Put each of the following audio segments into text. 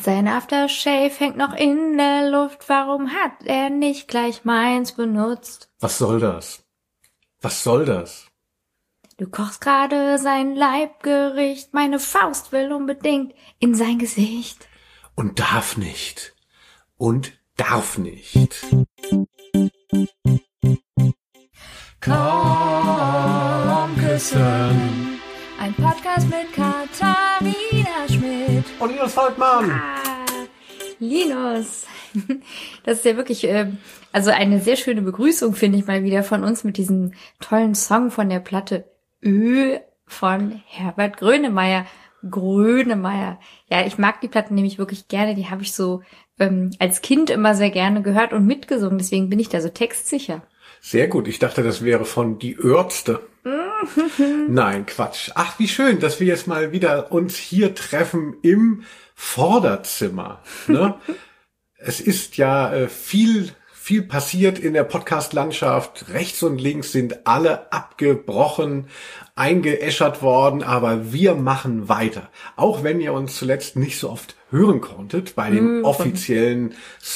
Sein Aftershave hängt noch in der Luft. Warum hat er nicht gleich meins benutzt? Was soll das? Was soll das? Du kochst gerade sein Leibgericht. Meine Faust will unbedingt in sein Gesicht. Und darf nicht. Und darf nicht. Komm küssen. Ein Podcast mit Katharina Schmidt. Und Linus Volkmann. Linus. Das ist ja wirklich, also eine sehr schöne Begrüßung, finde ich mal wieder von uns mit diesem tollen Song von der Platte Ö von Herbert Grönemeyer. Ja, ich mag die Platten nämlich wirklich gerne. Die habe ich so als Kind immer sehr gerne gehört und mitgesungen. Deswegen bin ich da so textsicher. Sehr gut. Ich dachte, das wäre von Die Ärzte. Nein, Quatsch. Ach, wie schön, dass wir jetzt mal wieder uns hier treffen im Vorderzimmer. Ne? Es ist ja viel passiert in der Podcast-Landschaft. Rechts und links sind alle abgebrochen, eingeäschert worden, aber wir machen weiter. Auch wenn ihr uns zuletzt nicht so oft hören konntet bei dem offiziellen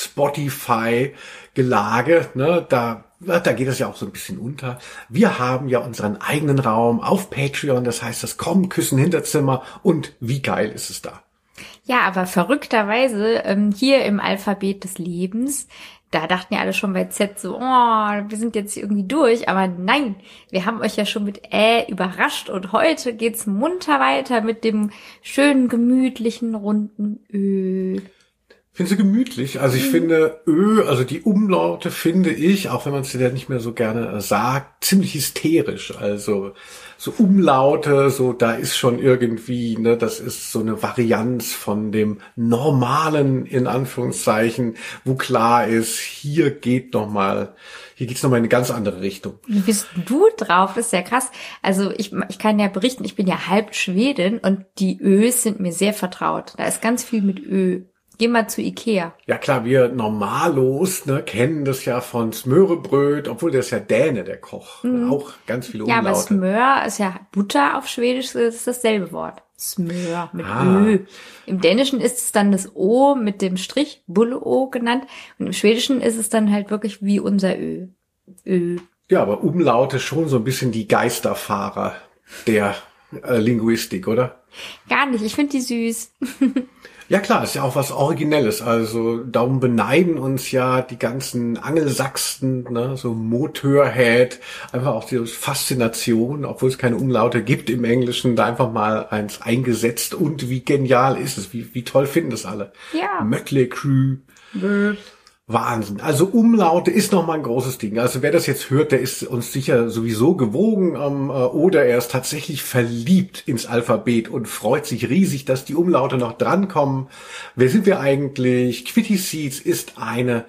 Spotify-Gelage, ne, da geht es ja auch so ein bisschen unter. Wir haben ja unseren eigenen Raum auf Patreon, das heißt das Komm, Küssen, Hinterzimmer, und wie geil ist es da? Ja, aber verrückterweise hier im Alphabet des Lebens, da dachten ja alle schon bei Z so, oh, wir sind jetzt irgendwie durch, aber nein, wir haben euch ja schon mit überrascht und heute geht's munter weiter mit dem schönen, gemütlichen, runden Ö. Findest du gemütlich? Also ich finde also die Umlaute finde ich, auch wenn man es ja nicht mehr so gerne sagt, ziemlich hysterisch. Also so Umlaute, so da ist schon irgendwie, ne, das ist so eine Varianz von dem Normalen, in Anführungszeichen, wo klar ist, hier geht's nochmal in eine ganz andere Richtung. Wie bist du drauf? Das ist ja krass. Also ich kann ja berichten, ich bin ja halb Schwedin und die Ös sind mir sehr vertraut. Da ist ganz viel mit Ö. Geh mal zu Ikea. Ja klar, wir Normalos kennen das ja von Smørrebrød, obwohl der ist ja Däne, der Koch. Auch ganz viele Umlaute. Ja, aber Smør ist ja Butter auf Schwedisch, das ist dasselbe Wort. Smør mit Ö. Im Dänischen ist es dann das O mit dem Strich, Bulle-O genannt. Und im Schwedischen ist es dann halt wirklich wie unser Ö. Ö. Ja, aber Umlaute schon so ein bisschen die Geisterfahrer der Linguistik, oder? Gar nicht, ich finde die süß. Ja klar, ist ja auch was Originelles, also darum beneiden uns ja die ganzen Angelsachsen, ne, so Motorhead, einfach auch die Faszination, obwohl es keine Umlaute gibt im Englischen, da einfach mal eins eingesetzt, und wie genial ist es, wie toll finden das alle. Ja. Mötley Crüe. Wahnsinn. Also Umlaute ist nochmal ein großes Ding. Also wer das jetzt hört, der ist uns sicher sowieso gewogen oder er ist tatsächlich verliebt ins Alphabet und freut sich riesig, dass die Umlaute noch drankommen. Wer sind wir eigentlich? Quitty Seeds ist eine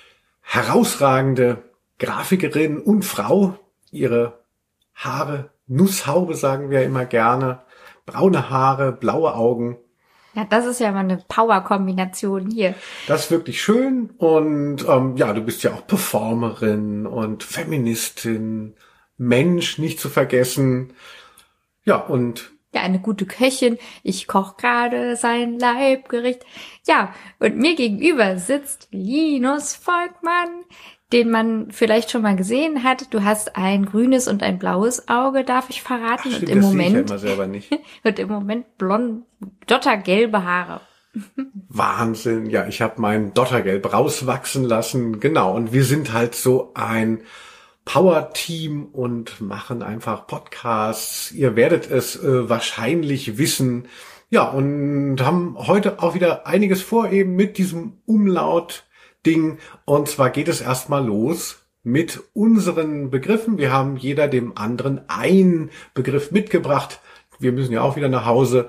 herausragende Grafikerin und Frau. Ihre Haare, Nusshaube sagen wir immer gerne, braune Haare, blaue Augen. Ja, das ist ja mal eine Power-Kombination hier. Das ist wirklich schön und ja, du bist ja auch Performerin und Feministin, Mensch nicht zu vergessen. Ja, und ja, eine gute Köchin. Ich koche gerade sein Leibgericht. Ja, und mir gegenüber sitzt Linus Volkmann, den man vielleicht schon mal gesehen hat. Du hast ein grünes und ein blaues Auge, darf ich verraten. Ach, stimmt, und im das Moment sehe ich ja immer selber nicht. und im Moment blond, dottergelbe Haare. Wahnsinn. Ja, ich habe mein Dottergelb rauswachsen lassen. Genau. Und wir sind halt so ein Power-Team und machen einfach Podcasts. Ihr werdet es wahrscheinlich wissen. Ja, und haben heute auch wieder einiges vor, eben mit diesem Umlaut-Ding. Und zwar geht es erstmal los mit unseren Begriffen. Wir haben jeder dem anderen einen Begriff mitgebracht. Wir müssen ja auch wieder nach Hause.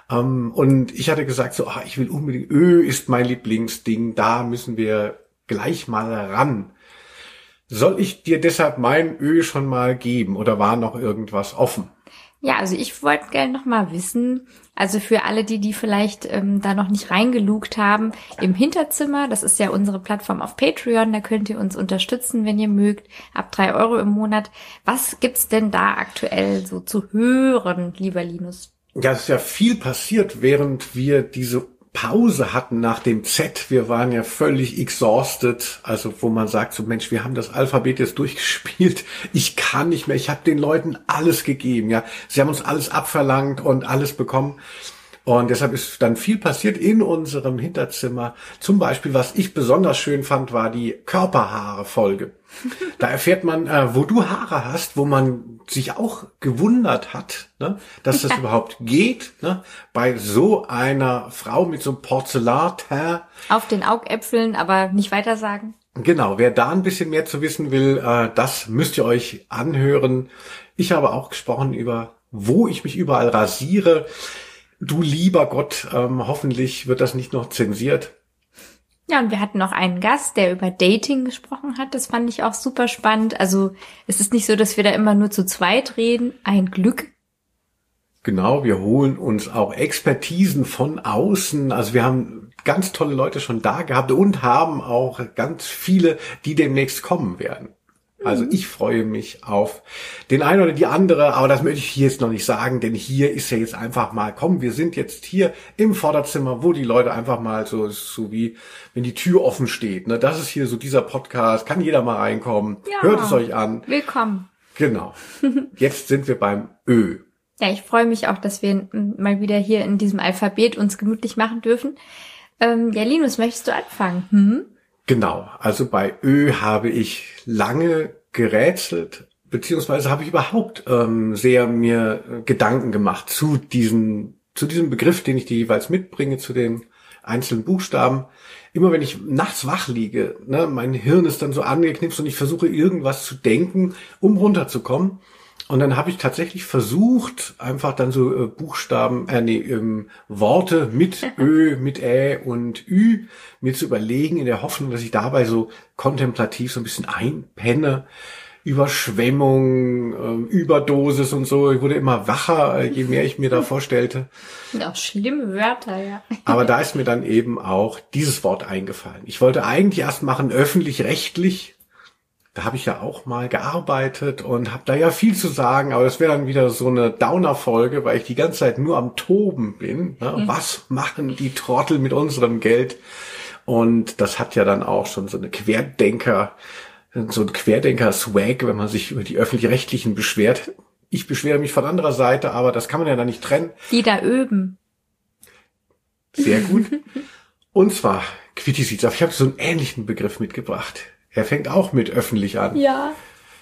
Und ich hatte gesagt, so, ich will unbedingt, Ö ist mein Lieblingsding, da müssen wir gleich mal ran. Soll ich dir deshalb mein Ö schon mal geben oder war noch irgendwas offen? Ja, also ich wollte gerne noch mal wissen, also für alle, die vielleicht da noch nicht reingelugt haben, im Hinterzimmer, das ist ja unsere Plattform auf Patreon, da könnt ihr uns unterstützen, wenn ihr mögt, ab 3 € im Monat. Was gibt's denn da aktuell so zu hören, lieber Linus? Ja, es ist ja viel passiert, während wir diese Pause hatten nach dem Z. Wir waren ja völlig exhausted. Also wo man sagt, so Mensch, wir haben das Alphabet jetzt durchgespielt. Ich kann nicht mehr. Ich habe den Leuten alles gegeben. Ja, sie haben uns alles abverlangt und alles bekommen. Und deshalb ist dann viel passiert in unserem Hinterzimmer. Zum Beispiel, was ich besonders schön fand, war die Körperhaare-Folge. Da erfährt man, wo du Haare hast, wo man sich auch gewundert hat, ne, dass das überhaupt geht, ne, bei so einer Frau mit so einem Porzellanteint. Auf den Augäpfeln, aber nicht weiter sagen. Genau, wer da ein bisschen mehr zu wissen will, das müsst ihr euch anhören. Ich habe auch gesprochen über, wo ich mich überall rasiere. Du lieber Gott, hoffentlich wird das nicht noch zensiert. Ja, und wir hatten noch einen Gast, der über Dating gesprochen hat. Das fand ich auch super spannend. Also es ist nicht so, dass wir da immer nur zu zweit reden. Ein Glück. Genau, wir holen uns auch Expertisen von außen. Also wir haben ganz tolle Leute schon da gehabt und haben auch ganz viele, die demnächst kommen werden. Also ich freue mich auf den einen oder die andere, aber das möchte ich hier jetzt noch nicht sagen, denn hier ist ja jetzt einfach mal, komm, wir sind jetzt hier im Vorderzimmer, wo die Leute einfach mal so wie, wenn die Tür offen steht, ne, das ist hier so dieser Podcast, kann jeder mal reinkommen, ja, hört es euch an. Willkommen. Genau. Jetzt sind wir beim Ö. Ja, ich freue mich auch, dass wir mal wieder hier in diesem Alphabet uns gemütlich machen dürfen. Ja, Linus, möchtest du anfangen? Genau, also bei Ö habe ich lange gerätselt, beziehungsweise habe ich überhaupt sehr mir Gedanken gemacht zu diesem Begriff, den ich dir jeweils mitbringe, zu den einzelnen Buchstaben. Immer wenn ich nachts wach liege, ne, mein Hirn ist dann so angeknipst und ich versuche irgendwas zu denken, um runterzukommen. Und dann habe ich tatsächlich versucht, einfach dann so Worte mit Ö, mit Ä und Ü mir zu überlegen, in der Hoffnung, dass ich dabei so kontemplativ so ein bisschen einpenne. Überschwemmung, Überdosis und so. Ich wurde immer wacher, je mehr ich mir da vorstellte. Auch schlimme Wörter, ja. Aber da ist mir dann eben auch dieses Wort eingefallen. Ich wollte eigentlich erst machen öffentlich-rechtlich. Da habe ich ja auch mal gearbeitet und habe da ja viel zu sagen, aber das wäre dann wieder so eine Downer-Folge, weil ich die ganze Zeit nur am Toben bin. Ne? Was machen die Trottel mit unserem Geld? Und das hat ja dann auch schon so ein Querdenker-Swag, wenn man sich über die Öffentlich-Rechtlichen beschwert. Ich beschwere mich von anderer Seite, aber das kann man ja dann nicht trennen. Die da üben. Sehr gut. Und zwar, Quitty sieht's auf. Ich habe so einen ähnlichen Begriff mitgebracht. Er fängt auch mit öffentlich an. Ja.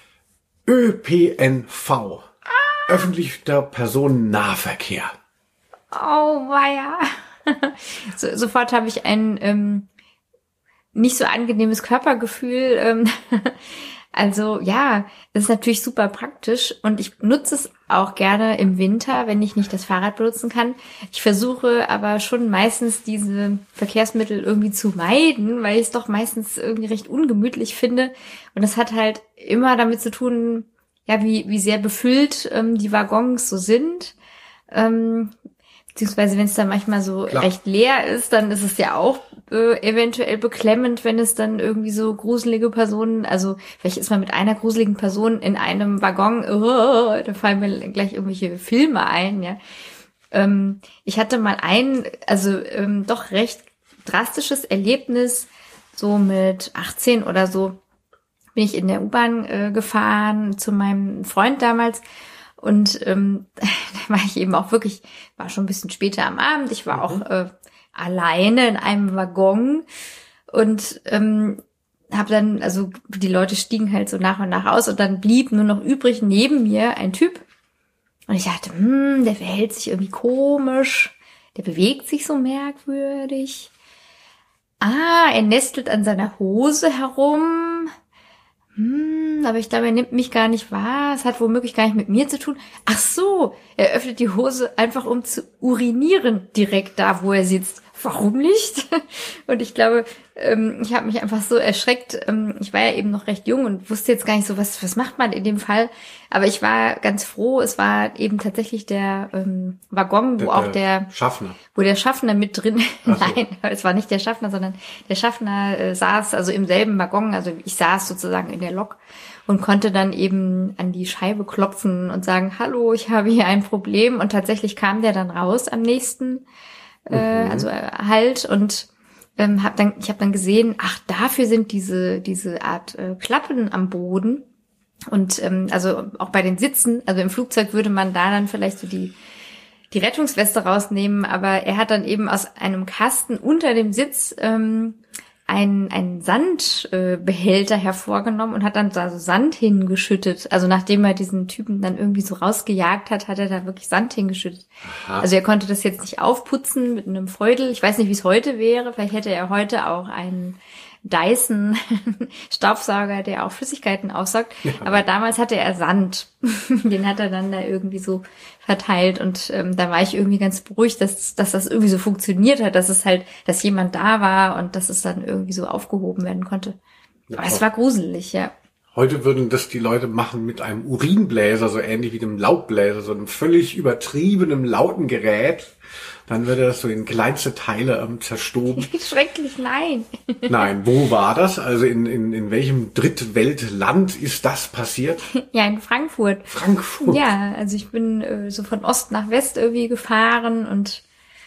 ÖPNV. Öffentlicher Personennahverkehr. Oh, weia. Sofort habe ich ein nicht so angenehmes Körpergefühl. Also ja, das ist natürlich super praktisch und ich nutze es auch gerne im Winter, wenn ich nicht das Fahrrad benutzen kann. Ich versuche aber schon meistens diese Verkehrsmittel irgendwie zu meiden, weil ich es doch meistens irgendwie recht ungemütlich finde. Und das hat halt immer damit zu tun, ja, wie sehr befüllt die Waggons so sind. Beziehungsweise wenn es dann manchmal so recht leer ist, dann ist es ja auch eventuell beklemmend, wenn es dann irgendwie so gruselige Personen, also vielleicht ist man mit einer gruseligen Person in einem Waggon, da fallen mir gleich irgendwelche Filme ein, ja. Ich hatte mal doch recht drastisches Erlebnis, so mit 18 oder so bin ich in der U-Bahn gefahren zu meinem Freund damals. Und da war ich eben auch wirklich, war schon ein bisschen später am Abend. Ich war auch alleine in einem Waggon und habe dann, also die Leute stiegen halt so nach und nach aus und dann blieb nur noch übrig neben mir ein Typ. Und ich dachte, der verhält sich irgendwie komisch, der bewegt sich so merkwürdig. Er nestelt an seiner Hose herum. Aber ich glaube, er nimmt mich gar nicht wahr. Es hat womöglich gar nicht mit mir zu tun. Ach so, er öffnet die Hose einfach, um zu urinieren, direkt da, wo er sitzt. Warum nicht? Und ich glaube, ich habe mich einfach so erschreckt. Ich war ja eben noch recht jung und wusste jetzt gar nicht so, was macht man in dem Fall. Aber ich war ganz froh. Es war eben tatsächlich der Waggon, wo auch der Schaffner. Wo der Schaffner mit drin, So. Nein, es war nicht der Schaffner, sondern der Schaffner saß also im selben Waggon. Also ich saß sozusagen in der Lok und konnte dann eben an die Scheibe klopfen und sagen, hallo, ich habe hier ein Problem. Und tatsächlich kam der dann raus am nächsten also Halt und ich habe dann gesehen, ach, dafür sind diese Art Klappen am Boden und also auch bei den Sitzen, also im Flugzeug würde man da dann vielleicht so die Rettungsweste rausnehmen, aber er hat dann eben aus einem Kasten unter dem Sitz einen Sandbehälter hervorgenommen und hat dann da so Sand hingeschüttet. Also nachdem er diesen Typen dann irgendwie so rausgejagt hat, hat er da wirklich Sand hingeschüttet. Aha. Also er konnte das jetzt nicht aufputzen mit einem Feudel. Ich weiß nicht, wie es heute wäre. Vielleicht hätte er heute auch einen Dyson Staubsauger, der auch Flüssigkeiten aussaugt. Ja. Aber damals hatte er Sand. Den hat er dann da irgendwie so verteilt und da war ich irgendwie ganz beruhigt, dass das irgendwie so funktioniert hat, dass jemand da war und dass es dann irgendwie so aufgehoben werden konnte. Ja, aber es war gruselig, ja. Heute würden das die Leute machen mit einem Urinbläser, so ähnlich wie einem Laubbläser, so einem völlig übertriebenen, lauten Gerät. Dann würde das so in kleinste Teile zerstoben. Schrecklich, nein. Nein, wo war das? Also in welchem Drittweltland ist das passiert? Ja, in Frankfurt. Frankfurt? Ja, also ich bin so von Ost nach West irgendwie gefahren und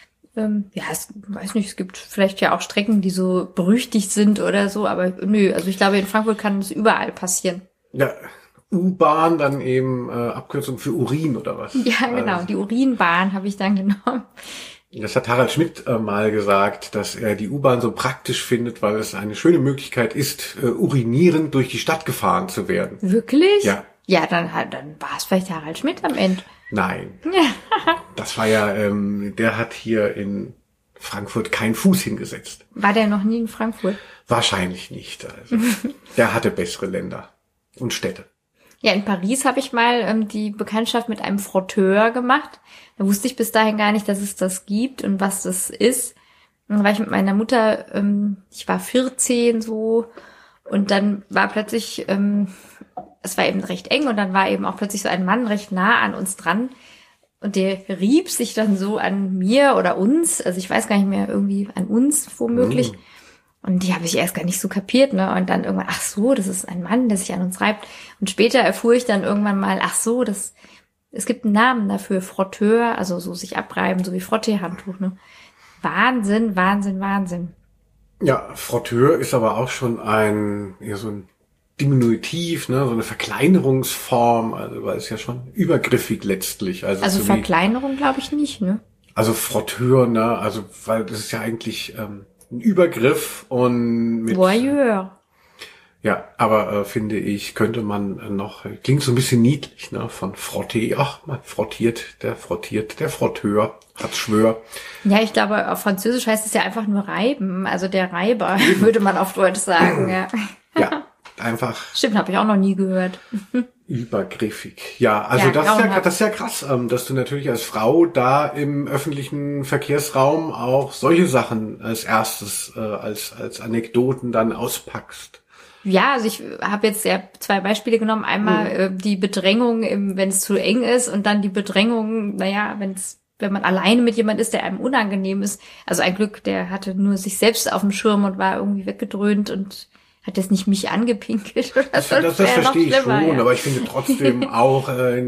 weiß nicht, es gibt vielleicht ja auch Strecken, die so berüchtigt sind oder so, aber nö, also ich glaube, in Frankfurt kann es überall passieren. Ja, U-Bahn, dann eben Abkürzung für Urin oder was? Ja, genau, also, die Urinbahn habe ich dann genommen. Das hat Harald Schmidt mal gesagt, dass er die U-Bahn so praktisch findet, weil es eine schöne Möglichkeit ist, urinierend durch die Stadt gefahren zu werden. Wirklich? Ja. Ja, dann war es vielleicht Harald Schmidt am Ende. Nein. Das war ja, der hat hier in Frankfurt keinen Fuß hingesetzt. War der noch nie in Frankfurt? Wahrscheinlich nicht. Also, der hatte bessere Länder und Städte. Ja, in Paris habe ich mal die Bekanntschaft mit einem Frotteur gemacht. Da wusste ich bis dahin gar nicht, dass es das gibt und was das ist. Und dann war ich mit meiner Mutter, ich war 14 so, und dann war plötzlich, es war eben recht eng und dann war eben auch plötzlich so ein Mann recht nah an uns dran und der rieb sich dann so an mir oder uns, also ich weiß gar nicht mehr, irgendwie an uns womöglich. Und die habe ich erst gar nicht so kapiert, ne? Und dann irgendwann, ach so, das ist ein Mann, der sich an uns reibt. Und später erfuhr ich dann irgendwann mal, ach so, es gibt einen Namen dafür, Frotteur, also so sich abreiben, so wie Frotteehandtuch, ne? Wahnsinn, Wahnsinn, Wahnsinn. Ja, Frotteur ist aber auch schon so ein Diminutiv, ne, so eine Verkleinerungsform, also weil es ja schon übergriffig letztlich. Also so Verkleinerung glaube ich nicht, ne? Also Frotteur, ne, also weil das ist ja eigentlich ein Übergriff und mit Voyeur. Ja, aber finde ich, könnte man noch, klingt so ein bisschen niedlich, ne, von Frottee. Ach, man frottiert, der Frotteur hat Schwör. Ja, ich glaube, auf Französisch heißt es ja einfach nur reiben, also der Reiber, würde man auf Deutsch sagen, ja. Ja, einfach. Stimmt, habe ich auch noch nie gehört. Übergriffig. Ja, also ja, das ist ja krass, dass du natürlich als Frau da im öffentlichen Verkehrsraum auch solche Sachen als erstes, als Anekdoten dann auspackst. Ja, also ich habe jetzt ja 2 Beispiele genommen. Einmal die Bedrängung, wenn es zu eng ist, und dann die Bedrängung, wenn man alleine mit jemand ist, der einem unangenehm ist. Also ein Glück, der hatte nur sich selbst auf dem Schirm und war irgendwie weggedröhnt und hat jetzt nicht mich angepinkelt oder so. Das verstehe ich schon, ja. Aber ich finde trotzdem auch,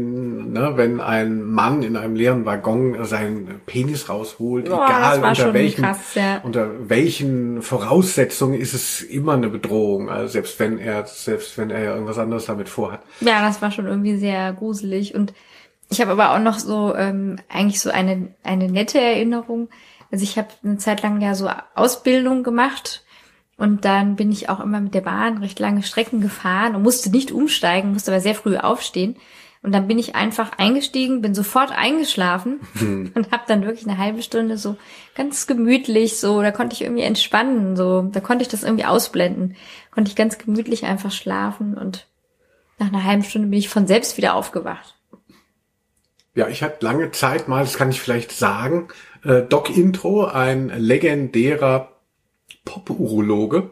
wenn ein Mann in einem leeren Waggon seinen Penis rausholt, egal unter welchen Voraussetzungen, ist es immer eine Bedrohung. Also selbst wenn er irgendwas anderes damit vorhat. Ja, das war schon irgendwie sehr gruselig. Und ich habe aber auch noch so eigentlich so eine nette Erinnerung. Also ich habe eine Zeit lang ja so Ausbildung gemacht. Und dann bin ich auch immer mit der Bahn recht lange Strecken gefahren und musste nicht umsteigen, musste aber sehr früh aufstehen. Und dann bin ich einfach eingestiegen, bin sofort eingeschlafen und habe dann wirklich eine halbe Stunde so ganz gemütlich, so, da konnte ich irgendwie entspannen, so, da konnte ich das irgendwie ausblenden. Konnte ich ganz gemütlich einfach schlafen und nach einer halben Stunde bin ich von selbst wieder aufgewacht. Ja, ich hatte lange Zeit mal, das kann ich vielleicht sagen, Doc Intro, ein legendärer Pop-Urologe,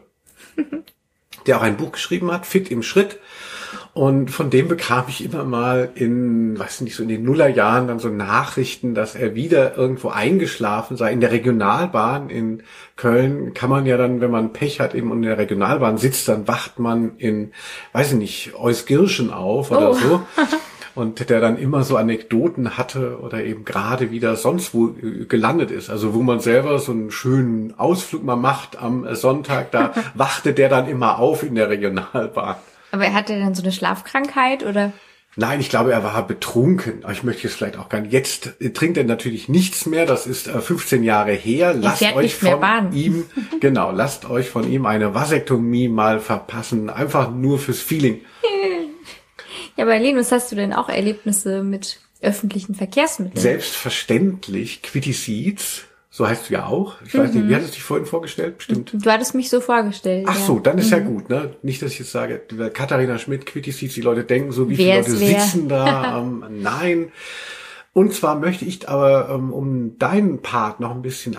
der auch ein Buch geschrieben hat, Fit im Schritt. Und von dem bekam ich immer mal in den Nullerjahren dann so Nachrichten, dass er wieder irgendwo eingeschlafen sei. In der Regionalbahn in Köln kann man ja dann, wenn man Pech hat, eben in der Regionalbahn sitzt, dann wacht man in, Euskirchen auf oder so. und der dann immer so Anekdoten hatte oder eben gerade wieder sonst wo gelandet ist. Also wo man selber so einen schönen Ausflug mal macht am Sonntag, da wachte der dann immer auf in der Regionalbahn. Aber hatte dann so eine Schlafkrankheit oder? Nein, ich glaube, er war betrunken. Aber ich möchte es vielleicht auch gar nicht. Jetzt trinkt er natürlich nichts mehr. Das ist 15 Jahre her. Lasst euch von ihm eine Vasektomie mal verpassen. Einfach nur fürs Feeling. Ja, aber Linus, hast du denn auch Erlebnisse mit öffentlichen Verkehrsmitteln? Selbstverständlich. Quitty Seats. So heißt du ja auch. Ich weiß nicht, wie hattest du dich vorhin vorgestellt? Bestimmt. Du hattest mich so vorgestellt. Ach so, dann ist ja gut, ne? Nicht, dass ich jetzt sage, Katharina Schmidt, Quitty Seats, die Leute denken so, wie viele Leute sitzen da. Nein. Und zwar möchte ich aber, um deinen Part noch ein bisschen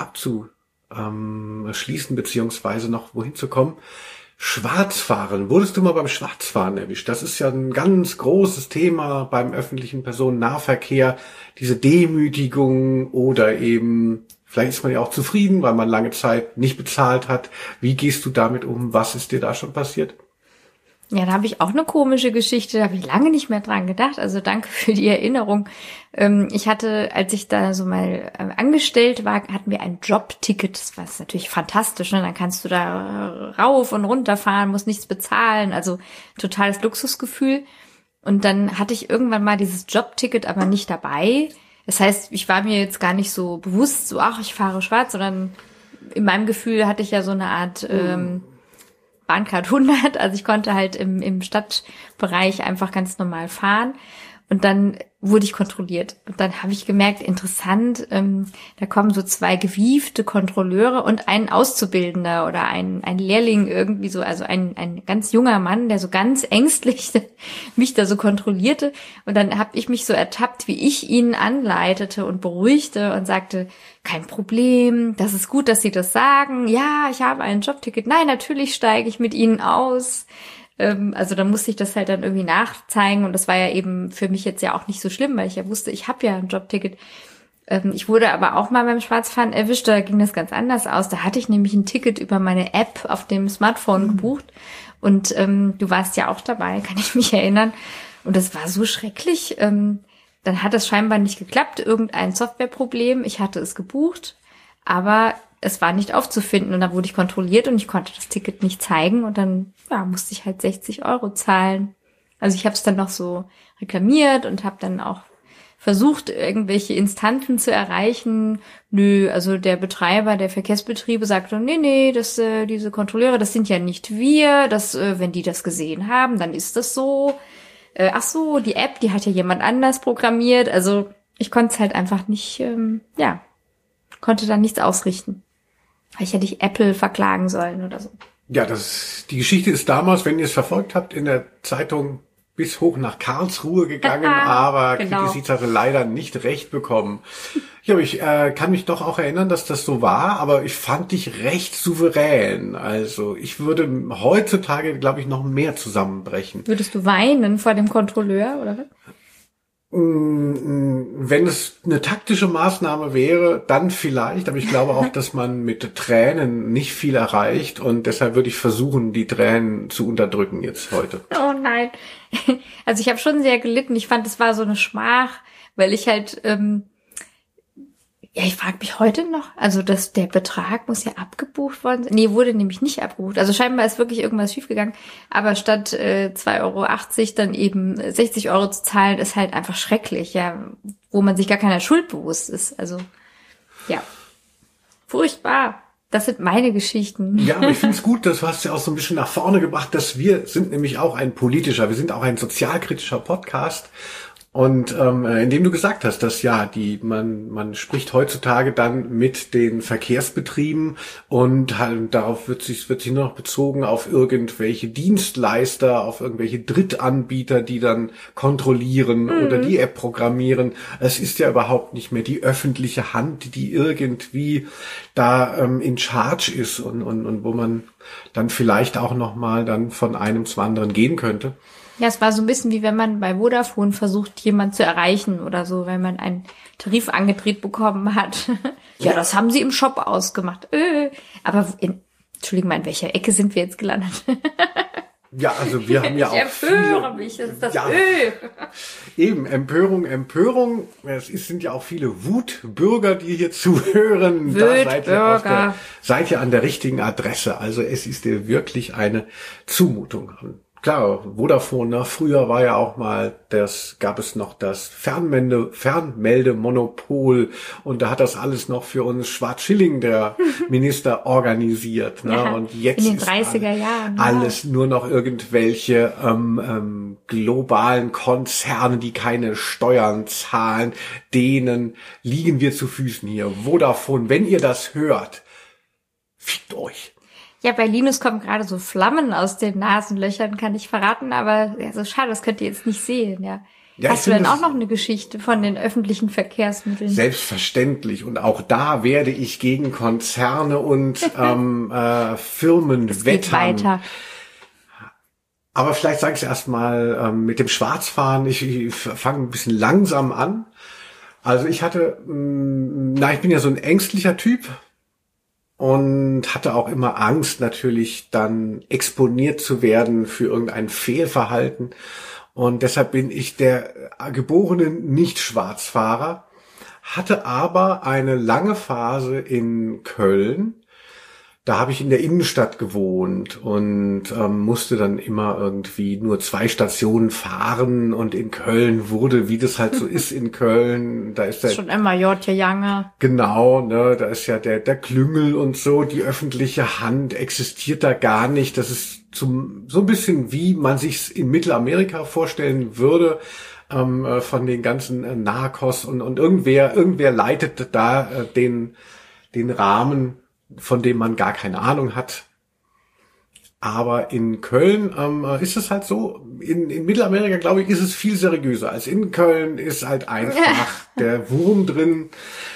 abzuschließen, beziehungsweise noch wohin zu kommen, Schwarzfahren. Wurdest du mal beim Schwarzfahren erwischt? Das ist ja ein ganz großes Thema beim öffentlichen Personennahverkehr. Diese Demütigung oder eben, vielleicht ist man ja auch zufrieden, weil man lange Zeit nicht bezahlt hat. Wie gehst du damit um? Was ist dir da schon passiert? Ja, da habe ich auch eine komische Geschichte, da habe ich lange nicht mehr dran gedacht. Also danke für die Erinnerung. Ich hatte, als ich da so mal angestellt war, hatten wir ein Jobticket. Das war natürlich fantastisch, ne? Dann kannst du da rauf und runter fahren, musst nichts bezahlen. Also totales Luxusgefühl. Und dann hatte ich irgendwann mal dieses Jobticket aber nicht dabei. Das heißt, ich war mir jetzt gar nicht so bewusst, so, ach, ich fahre schwarz, sondern in meinem Gefühl hatte ich ja so eine Art Bahncard 100, also ich konnte halt im Stadtbereich einfach ganz normal fahren und dann wurde ich kontrolliert. Und dann habe ich gemerkt, interessant, da kommen so zwei gewiefte Kontrolleure und ein Auszubildender oder ein Lehrling irgendwie so, also ein ganz junger Mann, der so ganz ängstlich mich da so kontrollierte. Und dann habe ich mich so ertappt, wie ich ihn anleitete und beruhigte und sagte, kein Problem, das ist gut, dass Sie das sagen. Ja, ich habe ein Jobticket. Nein, natürlich steige ich mit Ihnen aus. Also da musste ich das halt dann irgendwie nachzeigen und das war ja eben für mich jetzt ja auch nicht so schlimm, weil ich ja wusste, ich habe ja ein Jobticket. Ich wurde aber auch mal beim Schwarzfahren erwischt, da ging das ganz anders aus. Da hatte ich nämlich ein Ticket über meine App auf dem Smartphone gebucht und du warst ja auch dabei, kann ich mich erinnern. Und das war so schrecklich. Dann hat das scheinbar nicht geklappt, irgendein Softwareproblem. Ich hatte es gebucht, aber es war nicht aufzufinden und dann wurde ich kontrolliert und ich konnte das Ticket nicht zeigen und dann musste ich halt 60 € zahlen. Also ich habe es dann noch so reklamiert und habe dann auch versucht, irgendwelche Instanzen zu erreichen. Nö, also der Betreiber der Verkehrsbetriebe sagte, nee, diese Kontrolleure, das sind ja nicht wir, wenn die das gesehen haben, dann ist das so. Ach so, die App, die hat ja jemand anders programmiert. Also ich konnte es halt einfach nicht, konnte dann nichts ausrichten. Vielleicht hätte ich Apple verklagen sollen oder so. Ja, die Geschichte ist damals, wenn ihr es verfolgt habt, in der Zeitung bis hoch nach Karlsruhe gegangen, aber genau. Quitty Seats hatte leider nicht recht bekommen. Ja, aber ich kann mich doch auch erinnern, dass das so war, aber ich fand dich recht souverän. Also ich würde heutzutage, glaube ich, noch mehr zusammenbrechen. Würdest du weinen vor dem Kontrolleur, oder was? Wenn es eine taktische Maßnahme wäre, dann vielleicht, aber ich glaube auch, dass man mit Tränen nicht viel erreicht und deshalb würde ich versuchen, die Tränen zu unterdrücken jetzt heute. Oh nein. Also ich habe schon sehr gelitten. Ich fand, es war so eine Schmach, weil ich halt, ich frage mich heute noch, also der Betrag muss ja abgebucht worden sein. Nee, wurde nämlich nicht abgebucht. Also scheinbar ist wirklich irgendwas schiefgegangen. Aber statt 2,80 € dann eben 60 € zu zahlen, ist halt einfach schrecklich, ja, wo man sich gar keiner Schuld bewusst ist. Also, ja, furchtbar. Das sind meine Geschichten. Ja, aber ich finde es gut, dass du hast ja auch so ein bisschen nach vorne gebracht, dass wir sind nämlich auch wir sind auch ein sozialkritischer Podcast. Und indem du gesagt hast, dass man spricht heutzutage dann mit den Verkehrsbetrieben und halt darauf wird sich nur noch bezogen auf irgendwelche Dienstleister, auf irgendwelche Drittanbieter, die dann kontrollieren oder die App programmieren. Es ist ja überhaupt nicht mehr die öffentliche Hand, die irgendwie da in charge ist und wo man dann vielleicht auch noch mal dann von einem zum anderen gehen könnte. Ja, es war so ein bisschen wie wenn man bei Vodafone versucht, jemanden zu erreichen oder so, wenn man einen Tarif angedreht bekommen hat. Ja, das haben sie im Shop ausgemacht. Aber Entschuldigung mal, in welcher Ecke sind wir jetzt gelandet? Ja, also wir haben ja auch Ich empöre mich, das ist das ja, Öl. Eben, Empörung. Sind ja auch viele Wutbürger, die hier zuhören. Wutbürger. Seid ihr an der richtigen Adresse. Also es ist dir wirklich eine Zumutung. Klar, Vodafone, früher war ja auch mal gab es noch das Fernmeldemonopol und da hat das alles noch für uns Schwarz-Schilling, der Minister, organisiert. Ne? Ja, und jetzt in den ist 30er Jahren. alles nur noch irgendwelche globalen Konzerne, die keine Steuern zahlen, denen liegen wir zu Füßen hier. Vodafone, wenn ihr das hört, fickt euch. Ja, bei Linus kommen gerade so Flammen aus den Nasenlöchern, kann ich verraten, aber ja, so schade, das könnt ihr jetzt nicht sehen, ja. Ja, hast du denn auch noch eine Geschichte von den öffentlichen Verkehrsmitteln? Selbstverständlich. Und auch da werde ich gegen Konzerne und Firmen es wettern. geht weiter. Aber vielleicht sage ich es erstmal mit dem Schwarzfahren. Ich fange ein bisschen langsam an. Also ich bin ja so ein ängstlicher Typ. Und hatte auch immer Angst, natürlich dann exponiert zu werden für irgendein Fehlverhalten. Und deshalb bin ich der geborene Nicht-Schwarzfahrer, hatte aber eine lange Phase in Köln. Da habe ich in der Innenstadt gewohnt und musste dann immer irgendwie nur 2 Stationen fahren. Und in Köln wurde, wie das halt so ist in Köln, da ist schon immer J. Jange. Genau, ne, da ist ja der Klüngel und so, die öffentliche Hand existiert da gar nicht. Das ist so ein bisschen wie man sich's in Mittelamerika vorstellen würde, von den ganzen Narcos und irgendwer leitet da den Rahmen, von dem man gar keine Ahnung hat. Aber in Köln ist es halt so, in Mittelamerika, glaube ich, ist es viel seriöser. Als in Köln ist halt einfach der Wurm drin.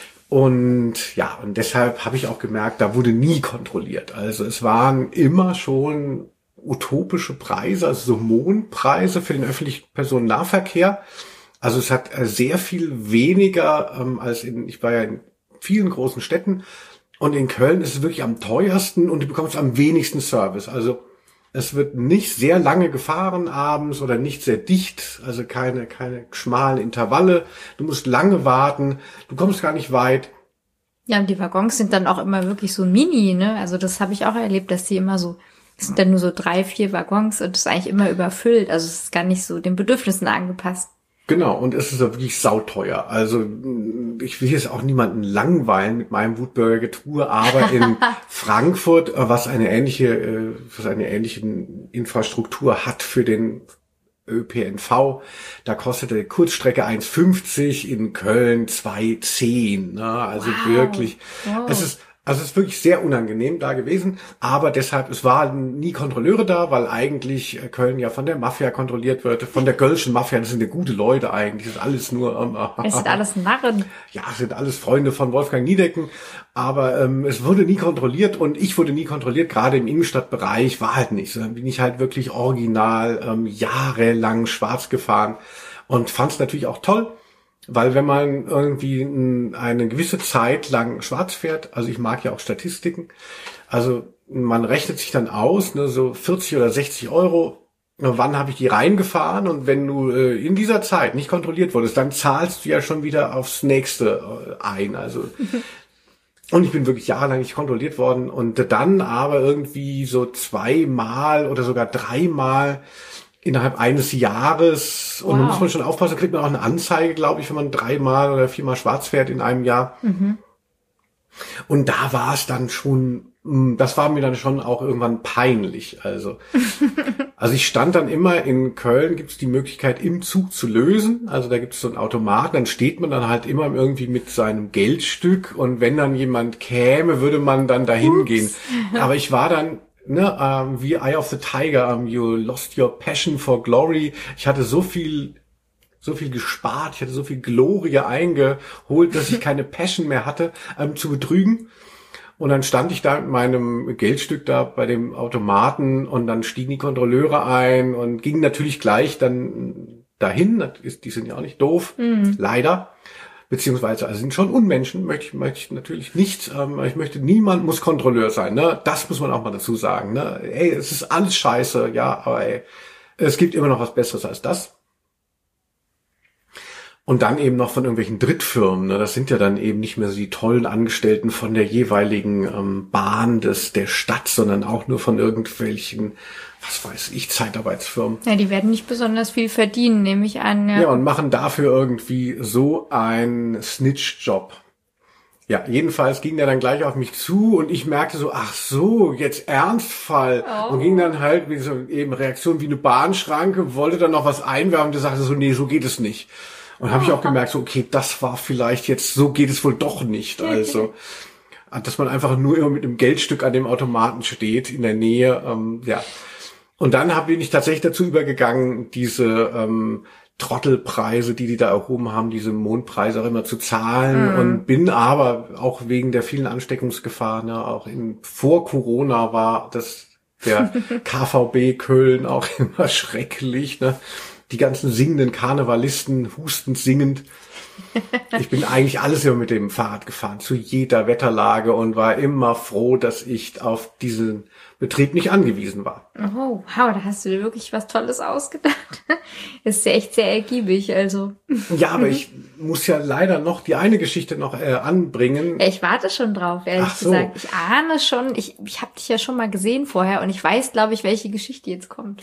Und ja, und deshalb habe ich auch gemerkt, da wurde nie kontrolliert. Also es waren immer schon utopische Preise, also so Mondpreise für den öffentlichen Personennahverkehr. Also es hat sehr viel weniger ich war ja in vielen großen Städten. Und in Köln ist es wirklich am teuersten und du bekommst am wenigsten Service. Also es wird nicht sehr lange gefahren abends oder nicht sehr dicht, also keine schmalen Intervalle. Du musst lange warten, du kommst gar nicht weit. Ja, und die Waggons sind dann auch immer wirklich so mini, ne? Also das habe ich auch erlebt, dass die immer so, es sind dann nur so 3, 4 Waggons und das ist eigentlich immer überfüllt. Also es ist gar nicht so den Bedürfnissen angepasst. Genau, und es ist wirklich sauteuer. Also ich will jetzt auch niemanden langweilen mit meinem Wutbürgergetue, aber in Frankfurt, was eine ähnliche Infrastruktur hat für den ÖPNV, da kostete Kurzstrecke 1,50, in Köln 2,10. Ne? Also wirklich, es ist wirklich sehr unangenehm da gewesen, aber deshalb, es waren nie Kontrolleure da, weil eigentlich Köln ja von der Mafia kontrolliert wird, von der Kölschen Mafia, das sind ja gute Leute eigentlich, das ist alles nur... es sind alles Narren. Ja, es sind alles Freunde von Wolfgang Niedecken, aber es wurde nie kontrolliert und ich wurde nie kontrolliert, gerade im Innenstadtbereich war halt nicht so, dann bin ich halt wirklich original jahrelang schwarz gefahren und fand es natürlich auch toll. Weil wenn man irgendwie eine gewisse Zeit lang schwarz fährt, also ich mag ja auch Statistiken, also man rechnet sich dann aus, ne, so 40 oder 60 Euro, wann habe ich die reingefahren und wenn du in dieser Zeit nicht kontrolliert wurdest, dann zahlst du ja schon wieder aufs nächste ein, also und ich bin wirklich jahrelang nicht kontrolliert worden und dann aber irgendwie so 2-mal oder sogar 3-mal innerhalb eines Jahres. Und da muss man schon aufpassen, da kriegt man auch eine Anzeige, glaube ich, wenn man 3-mal oder 4-mal schwarz fährt in einem Jahr. Mhm. Und da war es dann schon, das war mir dann schon auch irgendwann peinlich. Also ich stand dann immer in Köln, gibt es die Möglichkeit im Zug zu lösen. Also da gibt es so einen Automaten, dann steht man dann halt immer irgendwie mit seinem Geldstück und wenn dann jemand käme, würde man dann dahin gehen. Aber ich war dann wie Eye of the Tiger, you lost your passion for glory. Ich hatte so viel gespart, ich hatte so viel Glorie eingeholt, dass ich keine Passion mehr hatte, zu betrügen. Und dann stand ich da mit meinem Geldstück da bei dem Automaten und dann stiegen die Kontrolleure ein und gingen natürlich gleich dann dahin. Die sind ja auch nicht doof, leider. beziehungsweise also sind schon Unmenschen, möchte ich natürlich nicht. Ich möchte, niemand muss Kontrolleur sein, ne? Das muss man auch mal dazu sagen, ne? Ey, es ist alles scheiße, ja, aber ey, es gibt immer noch was Besseres als das. Und dann eben noch von irgendwelchen Drittfirmen, ne? Das sind ja dann eben nicht mehr so die tollen Angestellten von der jeweiligen Bahn der Stadt, sondern auch nur von irgendwelchen, was weiß ich, Zeitarbeitsfirmen. Ja, die werden nicht besonders viel verdienen, nehme ich an. Ja, und machen dafür irgendwie so einen Snitch-Job. Ja, jedenfalls ging der dann gleich auf mich zu und ich merkte so, ach so, jetzt Ernstfall. Oh. Und ging dann halt wie so eben Reaktion wie eine Bahnschranke, wollte dann noch was einwerfen, der sagte so, nee, so geht es nicht. Und habe ich auch gemerkt, so, okay, das war vielleicht jetzt, so geht es wohl doch nicht. Also, dass man einfach nur immer mit einem Geldstück an dem Automaten steht in der Nähe, ja. Und dann bin ich tatsächlich dazu übergegangen, diese Trottelpreise, die da erhoben haben, diese Mondpreise auch immer zu zahlen und bin aber auch wegen der vielen Ansteckungsgefahr, ne, auch vor Corona war das der KVB Köln auch immer schrecklich, ne? Die ganzen singenden Karnevalisten, hustend singend. Ich bin eigentlich alles immer mit dem Fahrrad gefahren, zu jeder Wetterlage und war immer froh, dass ich auf diesen Betrieb nicht angewiesen war. Oh, wow, da hast du dir wirklich was Tolles ausgedacht. Ist ja echt sehr ergiebig, also. Ja, aber ich muss ja leider noch die eine Geschichte noch anbringen. Ja, ich warte schon drauf, ehrlich gesagt. Ich ahne schon, ich habe dich ja schon mal gesehen vorher und ich weiß, glaube ich, welche Geschichte jetzt kommt.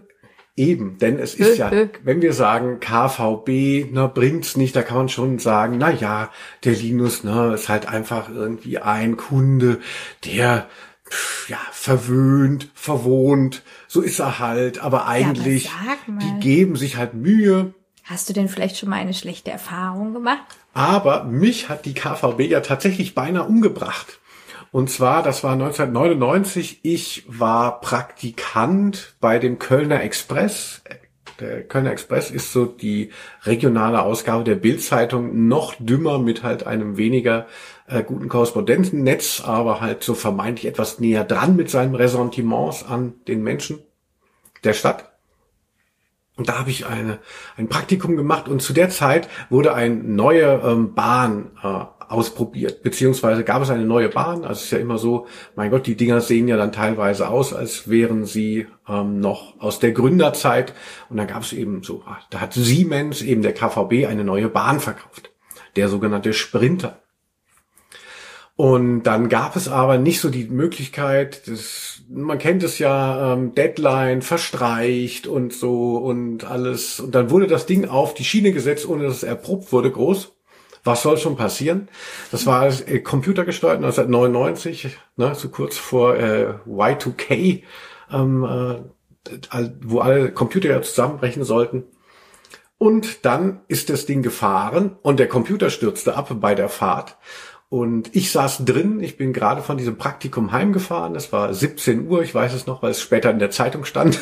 Eben, denn es ist ja, wenn wir sagen KVB, ne, bringt's nicht, da kann man schon sagen, na ja, der Linus, ne, ist halt einfach irgendwie ein Kunde, der ja verwöhnt, verwohnt, so ist er halt, aber eigentlich, die geben sich halt Mühe. Hast du denn vielleicht schon mal eine schlechte Erfahrung gemacht? Aber mich hat die KVB ja tatsächlich beinahe umgebracht. Und zwar, das war 1999, ich war Praktikant bei dem Kölner Express. Der Kölner Express ist so die regionale Ausgabe der Bild-Zeitung, noch dümmer mit halt einem weniger guten Korrespondentennetz, aber halt so vermeintlich etwas näher dran mit seinen Ressentiments an den Menschen der Stadt. Und da habe ich ein Praktikum gemacht und zu der Zeit wurde eine neue Bahn ausprobiert, beziehungsweise gab es eine neue Bahn. Also es ist ja immer so, mein Gott, die Dinger sehen ja dann teilweise aus, als wären sie noch aus der Gründerzeit. Und dann gab es eben so, da hat Siemens, eben der KVB, eine neue Bahn verkauft, der sogenannte Sprinter. Und dann gab es aber nicht so die Möglichkeit, man kennt es ja, Deadline verstreicht und so und alles. Und dann wurde das Ding auf die Schiene gesetzt, ohne dass es erprobt wurde, groß. Was soll schon passieren? Das war computergesteuert 1999, ne, so kurz vor Y2K, wo alle Computer ja zusammenbrechen sollten. Und dann ist das Ding gefahren und der Computer stürzte ab bei der Fahrt. Und ich saß drin, ich bin gerade von diesem Praktikum heimgefahren, es war 17 Uhr, ich weiß es noch, weil es später in der Zeitung stand.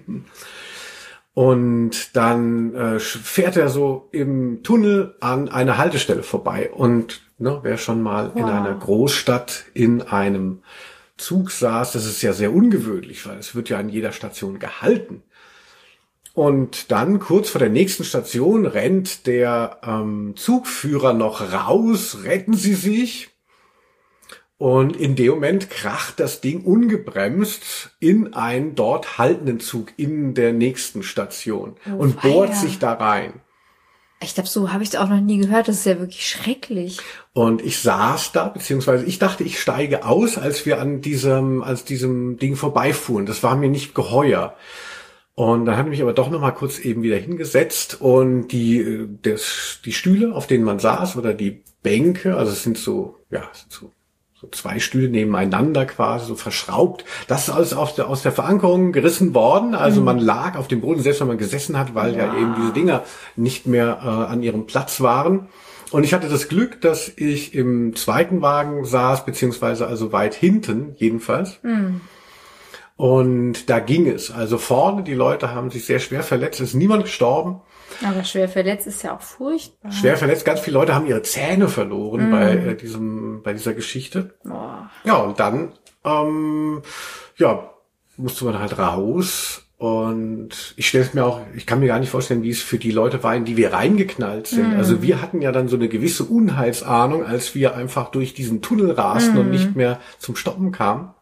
Und dann fährt er so im Tunnel an einer Haltestelle vorbei. Und ne, wer schon mal in einer Großstadt in einem Zug saß, das ist ja sehr ungewöhnlich, weil es wird ja an jeder Station gehalten. Und dann kurz vor der nächsten Station rennt der Zugführer noch raus, retten Sie sich. Und in dem Moment kracht das Ding ungebremst in einen dort haltenden Zug in der nächsten Station und bohrt sich da rein. Ich glaube, so habe ich es auch noch nie gehört. Das ist ja wirklich schrecklich. Und ich saß da, beziehungsweise ich dachte, ich steige aus, als wir an diesem Ding vorbeifuhren. Das war mir nicht geheuer. Und dann habe ich mich aber doch noch mal kurz eben wieder hingesetzt und die Stühle, auf denen man saß, oder die Bänke, also es sind so zwei Stühle nebeneinander quasi, so verschraubt. Das ist alles aus der Verankerung gerissen worden. Also man lag auf dem Boden, selbst wenn man gesessen hat, weil ja eben diese Dinger nicht mehr an ihrem Platz waren. Und ich hatte das Glück, dass ich im zweiten Wagen saß, beziehungsweise also weit hinten jedenfalls. Und da ging es. Also vorne, die Leute haben sich sehr schwer verletzt, es ist niemand gestorben. Aber schwer verletzt ist ja auch furchtbar. Schwer verletzt, ganz viele Leute haben ihre Zähne verloren bei dieser Geschichte. Boah. Ja, und dann musste man halt raus Und ich kann mir gar nicht vorstellen, wie es für die Leute war, in die wir reingeknallt sind. Also wir hatten ja dann so eine gewisse Unheilsahnung, als wir einfach durch diesen Tunnel rasten und nicht mehr zum Stoppen kamen.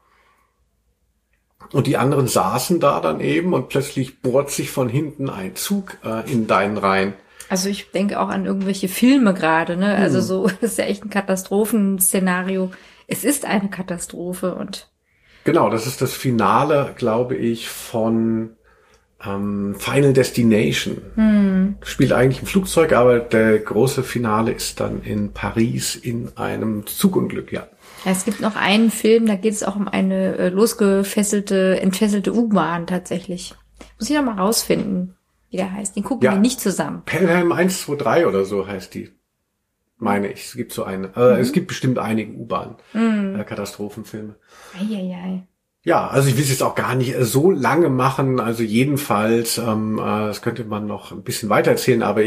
Und die anderen saßen da dann eben und plötzlich bohrt sich von hinten ein Zug in deinen Reihen. Also ich denke auch an irgendwelche Filme gerade, ne? Also so, das ist ja echt ein Katastrophenszenario. Es ist eine Katastrophe und genau, das ist das Finale, glaube ich, von Final Destination. Spielt eigentlich im Flugzeug, aber der große Finale ist dann in Paris in einem Zugunglück, ja. Ja, es gibt noch einen Film, da geht es auch um eine entfesselte U-Bahn tatsächlich. Muss ich noch mal rausfinden, wie der heißt. Den gucken wir nicht zusammen. Pelham 123 oder so heißt die. Meine ich. Es gibt so eine. Es gibt bestimmt einige U-Bahn-Katastrophenfilme. Ja, also ich will es jetzt auch gar nicht so lange machen. Also jedenfalls, das könnte man noch ein bisschen weiter erzählen, aber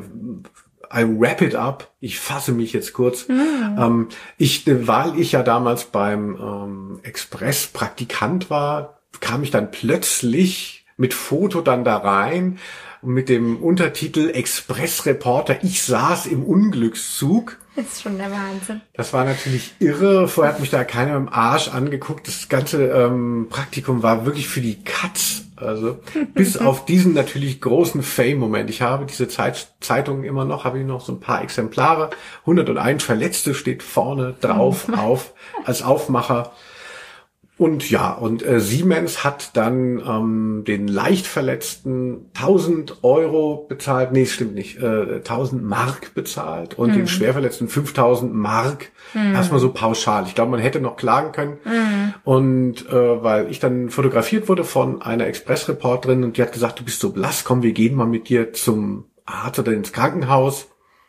I wrap it up. Ich fasse mich jetzt kurz. Weil ich ja damals beim Express Praktikant war, kam ich dann plötzlich mit Foto dann da rein mit dem Untertitel Express-Reporter. Ich saß im Unglückszug. Das ist schon der Wahnsinn. Das war natürlich irre. Vorher hat mich da keiner im Arsch angeguckt. Das ganze Praktikum war wirklich für die Katz. Also bis auf diesen natürlich großen Fame-Moment. Ich habe diese Zeitungen immer noch, habe ich noch so ein paar Exemplare. 101 Verletzte steht vorne drauf als Aufmacher. Und ja, Siemens hat dann den leicht Verletzten 1.000 Euro bezahlt. Nee, stimmt nicht. 1.000 Mark bezahlt und den Schwerverletzten 5.000 Mark. Erstmal so pauschal. Ich glaube, man hätte noch klagen können. Und weil ich dann fotografiert wurde von einer Express-Reporterin und die hat gesagt, du bist so blass, komm, wir gehen mal mit dir zum Arzt oder ins Krankenhaus.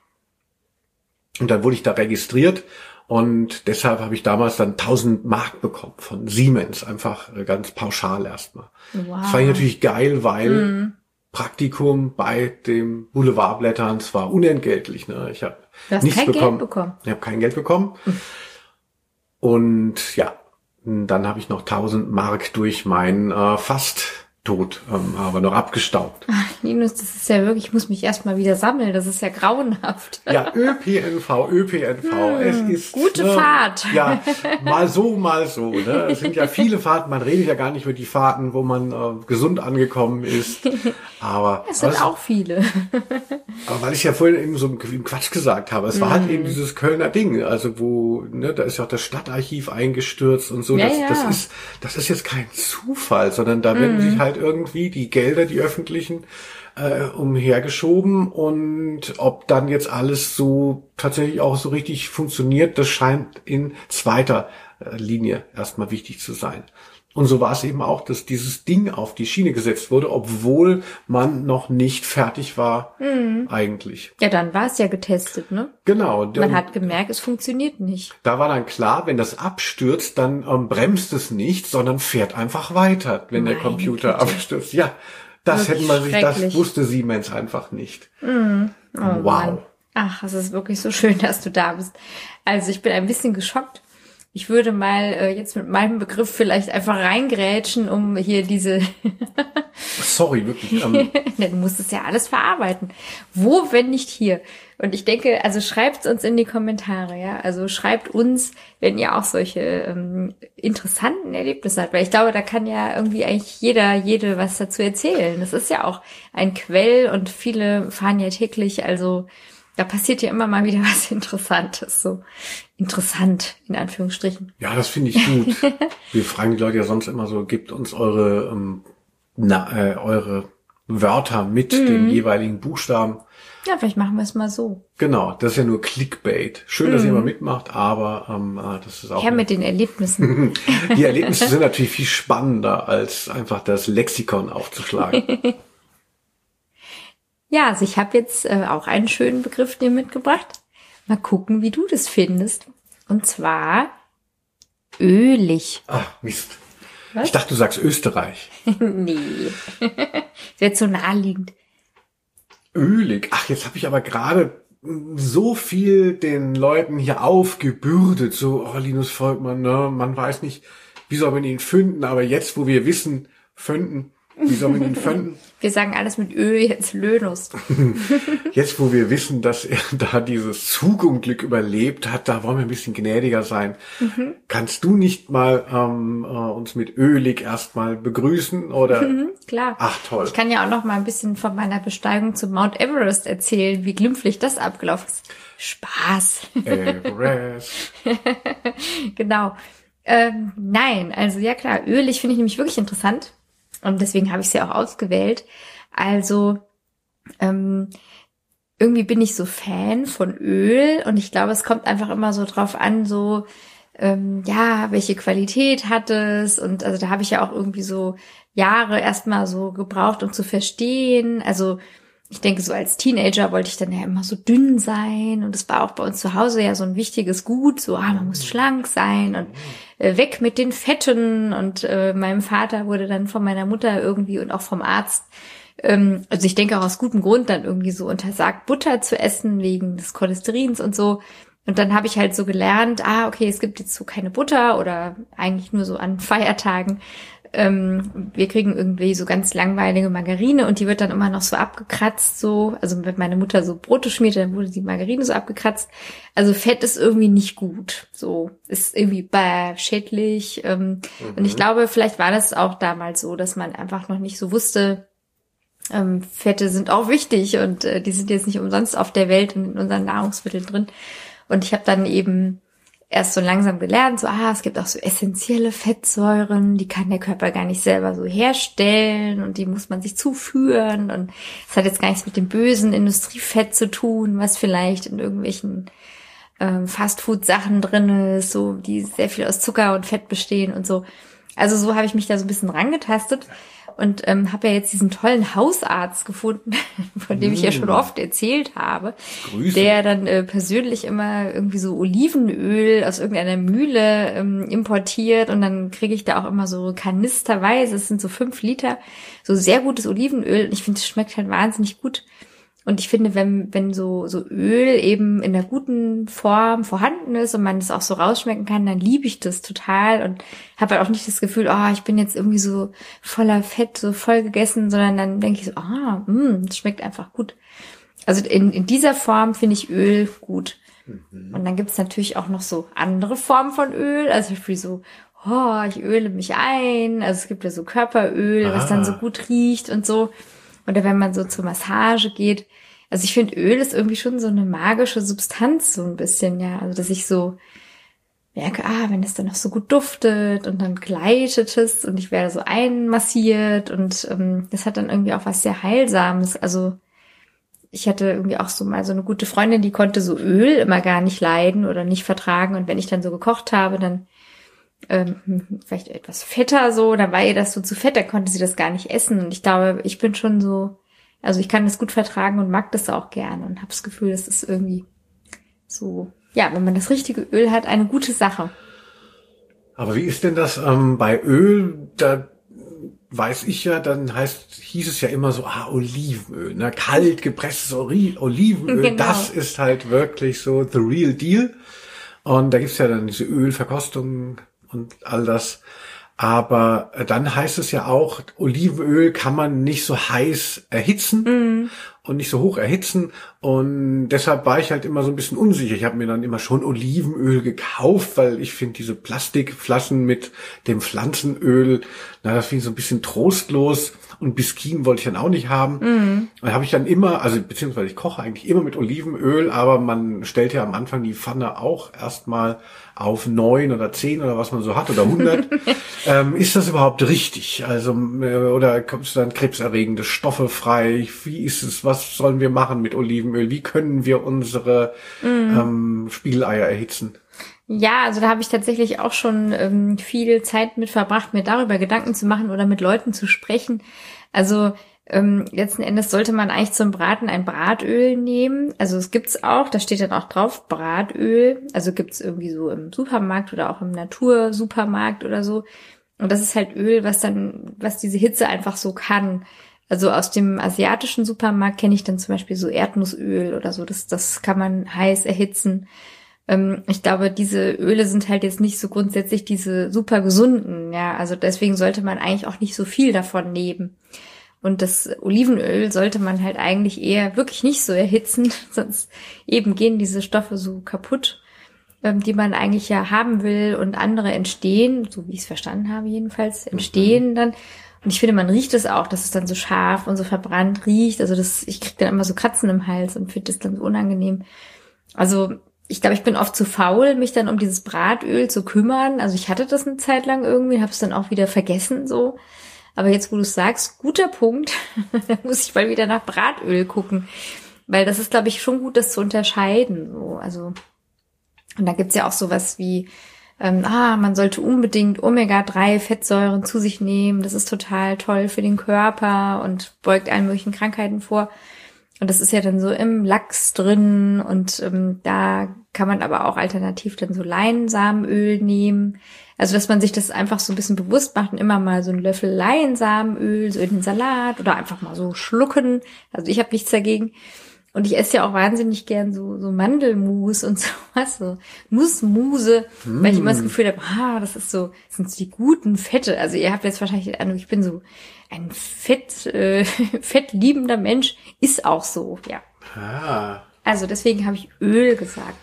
Und dann wurde ich da registriert. Und deshalb habe ich damals dann 1.000 Mark bekommen von Siemens, einfach ganz pauschal erstmal. Wow. Das fand ich natürlich geil, weil Praktikum bei dem Boulevardblättern, es war unentgeltlich. Ne? Ich habe nichts bekommen. Ich habe kein Geld bekommen. Und ja, dann habe ich noch 1.000 Mark durch meinen fast tot, aber noch abgestaubt. Ach, Linus, das ist ja wirklich, ich muss mich erstmal wieder sammeln, das ist ja grauenhaft. Ja, ÖPNV, es ist... Gute Fahrt. Ja, mal so. Ne? Es sind ja viele Fahrten, man redet ja gar nicht über die Fahrten, wo man gesund angekommen ist. Aber es sind auch viele. Aber weil ich ja vorhin eben so einen Quatsch gesagt habe, es war halt eben dieses Kölner Ding, also wo, ne, da ist ja auch das Stadtarchiv eingestürzt und so, das ist jetzt kein Zufall, sondern da werden sich halt irgendwie die Gelder, die öffentlichen, umhergeschoben und ob dann jetzt alles so tatsächlich auch so richtig funktioniert, das scheint in zweiter Linie erstmal wichtig zu sein. Und so war es eben auch, dass dieses Ding auf die Schiene gesetzt wurde, obwohl man noch nicht fertig war eigentlich. Ja, dann war es ja getestet, ne? Genau. Man hat gemerkt, es funktioniert nicht. Da war dann klar, wenn das abstürzt, dann bremst es nicht, sondern fährt einfach weiter, wenn der Computer abstürzt. Ja, das das wusste Siemens einfach nicht. Oh, wow. Mann. Ach, es ist wirklich so schön, dass du da bist. Also ich bin ein bisschen geschockt. Ich würde mal jetzt mit meinem Begriff vielleicht einfach reingrätschen, um hier diese... Sorry, wirklich. Du musst es ja alles verarbeiten. Wo, wenn nicht hier? Und ich denke, also schreibt uns in die Kommentare, ja. Also schreibt uns, wenn ihr auch solche interessanten Erlebnisse habt. Weil ich glaube, da kann ja irgendwie eigentlich jede was dazu erzählen. Das ist ja auch ein Quell und viele fahren ja täglich, also... Da passiert ja immer mal wieder was Interessantes, so interessant, in Anführungsstrichen. Ja, das finde ich gut. Wir fragen die Leute ja sonst immer so, gebt uns eure Wörter mit den jeweiligen Buchstaben. Ja, vielleicht machen wir es mal so. Genau, das ist ja nur Clickbait. Schön, dass ihr mal mitmacht, aber das ist auch... Mit den Erlebnissen. Die Erlebnisse sind natürlich viel spannender, als einfach das Lexikon aufzuschlagen. Ja, also ich habe jetzt auch einen schönen Begriff dir mitgebracht. Mal gucken, wie du das findest. Und zwar ölig. Ach, Mist. Was? Ich dachte, du sagst Österreich. Nee. Das wird so naheliegend. Ölig. Ach, jetzt habe ich aber gerade so viel den Leuten hier aufgebürdet. So, Linus Volkmann, ne? Man weiß nicht, wie soll man ihn finden. Aber jetzt, wo wir wissen, finden, Wie soll man ihn finden? Wir sagen alles mit Ö, jetzt Löhnus. Jetzt, wo wir wissen, dass er da dieses Zugunglück überlebt hat, da wollen wir ein bisschen gnädiger sein. Kannst du nicht mal uns mit Ölig erstmal begrüßen? Oder? Klar. Ach, toll. Ich kann ja auch noch mal ein bisschen von meiner Besteigung zum Mount Everest erzählen, wie glimpflich das abgelaufen ist. Spaß. Everest. Genau. Nein, also ja klar, Ölig finde ich nämlich wirklich interessant. Und deswegen habe ich es ja auch ausgewählt. Also irgendwie bin ich so Fan von Öl und ich glaube, es kommt einfach immer so drauf an, so welche Qualität hat es? Und also da habe ich ja auch irgendwie so Jahre erstmal so gebraucht, um zu verstehen. Also ich denke, so als Teenager wollte ich dann ja immer so dünn sein und es war auch bei uns zu Hause ja so ein wichtiges Gut, so man muss schlank sein und weg mit den Fetten und meinem Vater wurde dann von meiner Mutter irgendwie und auch vom Arzt, also ich denke auch aus gutem Grund dann irgendwie so untersagt, Butter zu essen wegen des Cholesterins und so. Und dann habe ich halt so gelernt, okay, es gibt jetzt so keine Butter oder eigentlich nur so an Feiertagen. Wir kriegen irgendwie so ganz langweilige Margarine und die wird dann immer noch so abgekratzt, so. Also wenn meine Mutter so Brote schmierte, dann wurde die Margarine so abgekratzt. Also Fett ist irgendwie nicht gut, so. Ist irgendwie schädlich. Und ich glaube, vielleicht war das auch damals so, dass man einfach noch nicht so wusste, Fette sind auch wichtig und die sind jetzt nicht umsonst auf der Welt und in unseren Nahrungsmitteln drin. Und ich habe dann eben erst so langsam gelernt, so, es gibt auch so essentielle Fettsäuren, die kann der Körper gar nicht selber so herstellen und die muss man sich zuführen und es hat jetzt gar nichts mit dem bösen Industriefett zu tun, was vielleicht in irgendwelchen Fastfood-Sachen drin ist, so, die sehr viel aus Zucker und Fett bestehen und so. Also so habe ich mich da so ein bisschen rangetastet und habe ja jetzt diesen tollen Hausarzt gefunden, von dem ich ja schon oft erzählt habe, Grüße. der dann persönlich immer irgendwie so Olivenöl aus irgendeiner Mühle importiert und dann kriege ich da auch immer so kanisterweise, es sind so 5 Liter, so sehr gutes Olivenöl und ich finde, es schmeckt halt wahnsinnig gut. Und ich finde, wenn so Öl eben in der guten Form vorhanden ist und man das auch so rausschmecken kann, dann liebe ich das total und habe halt auch nicht das Gefühl, ich bin jetzt irgendwie so voller Fett, so voll gegessen, sondern dann denke ich so, das schmeckt einfach gut. Also in dieser Form finde ich Öl gut. Und dann gibt's natürlich auch noch so andere Formen von Öl, also zum Beispiel so, ich öle mich ein, also es gibt ja so Körperöl, was dann so gut riecht und so. Oder wenn man so zur Massage geht. Also ich finde, Öl ist irgendwie schon so eine magische Substanz, so ein bisschen, ja. Also dass ich so merke, wenn es dann noch so gut duftet und dann gleitet es und ich werde so einmassiert und das hat dann irgendwie auch was sehr Heilsames. Also ich hatte irgendwie auch so mal so eine gute Freundin, die konnte so Öl immer gar nicht leiden oder nicht vertragen. Und wenn ich dann so gekocht habe, dann vielleicht etwas fetter so, dann war ihr das so zu fett, dann konnte sie das gar nicht essen. Und ich glaube, ich bin schon so, also ich kann das gut vertragen und mag das auch gerne und habe das Gefühl, das ist irgendwie so, wenn man das richtige Öl hat, eine gute Sache. Aber wie ist denn das bei Öl? Da weiß ich ja, dann hieß es ja immer so, Olivenöl, ne? Kalt gepresstes Olivenöl, genau. Das ist halt wirklich so the real deal. Und da gibt's ja dann diese Ölverkostungen und all das. Aber dann heißt es ja auch, Olivenöl kann man nicht so heiß erhitzen und nicht so hoch erhitzen. Und deshalb war ich halt immer so ein bisschen unsicher. Ich habe mir dann immer schon Olivenöl gekauft, weil ich finde diese Plastikflaschen mit dem Pflanzenöl, das finde ich so ein bisschen trostlos. Und Biskin wollte ich dann auch nicht haben. Und da habe ich dann immer, also beziehungsweise ich koche eigentlich immer mit Olivenöl, aber man stellt ja am Anfang die Pfanne auch erstmal auf 9 oder 10 oder was man so hat oder 100. Ist das überhaupt richtig? Also oder kommst du dann krebserregende Stoffe frei? Wie ist es? Was sollen wir machen mit Olivenöl? Wie können wir unsere Spiegeleier erhitzen? Ja, also da habe ich tatsächlich auch schon viel Zeit mit verbracht, mir darüber Gedanken zu machen oder mit Leuten zu sprechen. Also letzten Endes sollte man eigentlich zum Braten ein Bratöl nehmen. Also es gibt's auch, da steht dann auch drauf Bratöl. Also gibt's irgendwie so im Supermarkt oder auch im Natursupermarkt oder so. Und das ist halt Öl, was diese Hitze einfach so kann. Also aus dem asiatischen Supermarkt kenne ich dann zum Beispiel so Erdnussöl oder so. Das kann man heiß erhitzen. Ich glaube, diese Öle sind halt jetzt nicht so grundsätzlich diese super gesunden, ja. Also deswegen sollte man eigentlich auch nicht so viel davon nehmen. Und das Olivenöl sollte man halt eigentlich eher wirklich nicht so erhitzen, sonst eben gehen diese Stoffe so kaputt, die man eigentlich ja haben will, und andere entstehen, so wie ich es verstanden habe jedenfalls, entstehen dann. Und ich finde, man riecht es auch, dass es dann so scharf und so verbrannt riecht. Also ich kriege dann immer so Kratzen im Hals und finde das dann so unangenehm. Also ich glaube, ich bin oft zu faul, mich dann um dieses Bratöl zu kümmern. Also ich hatte das eine Zeit lang irgendwie, habe es dann auch wieder vergessen so. Aber jetzt, wo du es sagst, guter Punkt, da muss ich mal wieder nach Bratöl gucken. Weil das ist, glaube ich, schon gut, das zu unterscheiden. So. Also, und da gibt's ja auch sowas wie, man sollte unbedingt Omega-3-Fettsäuren zu sich nehmen. Das ist total toll für den Körper und beugt allen möglichen Krankheiten vor. Und das ist ja dann so im Lachs drin. Und da kann man aber auch alternativ dann so Leinsamenöl nehmen. Also, dass man sich das einfach so ein bisschen bewusst macht und immer mal so einen Löffel Leinsamenöl so in den Salat oder einfach mal so schlucken. Also ich habe nichts dagegen. Und ich esse ja auch wahnsinnig gern so Mandelmus und sowas, so Nussmuse, weil ich immer das Gefühl habe, das sind so die guten Fette. Also ihr habt jetzt wahrscheinlich den Eindruck, ich bin so ein fettliebender Mensch, ist auch so, ja. Ah. Also deswegen habe ich Öl gesagt.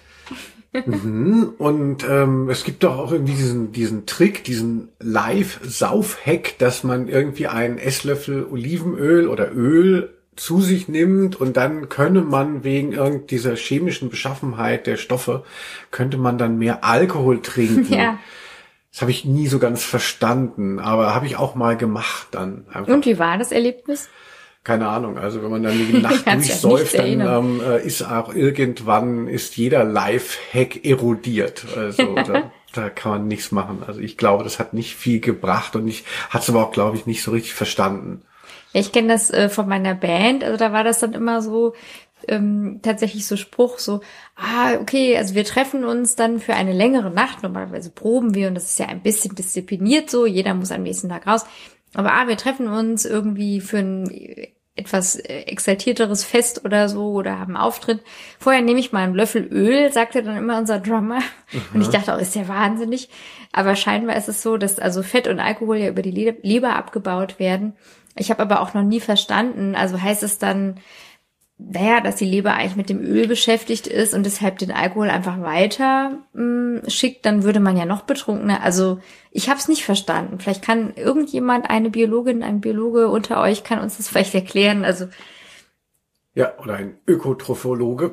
Und es gibt doch auch irgendwie diesen Trick, diesen Live-Sauf-Hack, dass man irgendwie einen Esslöffel Olivenöl oder Öl zu sich nimmt und dann könne man wegen dieser chemischen Beschaffenheit der Stoffe, könnte man dann mehr Alkohol trinken. Ja. Das habe ich nie so ganz verstanden, aber habe ich auch mal gemacht dann. Einfach. Und wie war das Erlebnis? Keine Ahnung, also wenn man dann die Nacht durchsäuft, dann ist auch irgendwann jeder Live-Hack erodiert. Also da kann man nichts machen. Also ich glaube, das hat nicht viel gebracht und ich hatte es aber auch, glaube ich, nicht so richtig verstanden. Ja, ich kenne das von meiner Band, also da war das dann immer so, tatsächlich so Spruch, so, okay, also wir treffen uns dann für eine längere Nacht, normalerweise proben wir und das ist ja ein bisschen diszipliniert so, jeder muss am nächsten Tag raus, aber wir treffen uns irgendwie für ein etwas exaltierteres Fest oder so oder haben einen Auftritt. Vorher nehme ich mal einen Löffel Öl, sagte dann immer unser Drummer. Und ich dachte auch, ist ja wahnsinnig. Aber scheinbar ist es so, dass also Fett und Alkohol ja über die Leber abgebaut werden. Ich habe aber auch noch nie verstanden, also heißt es dann, dass die Leber eigentlich mit dem Öl beschäftigt ist und deshalb den Alkohol einfach weiter schickt, dann würde man ja noch betrunkener. Also ich habe es nicht verstanden. Vielleicht kann irgendjemand, eine Biologin, ein Biologe unter euch, kann uns das vielleicht erklären. Also ja, oder ein Ökotrophologe.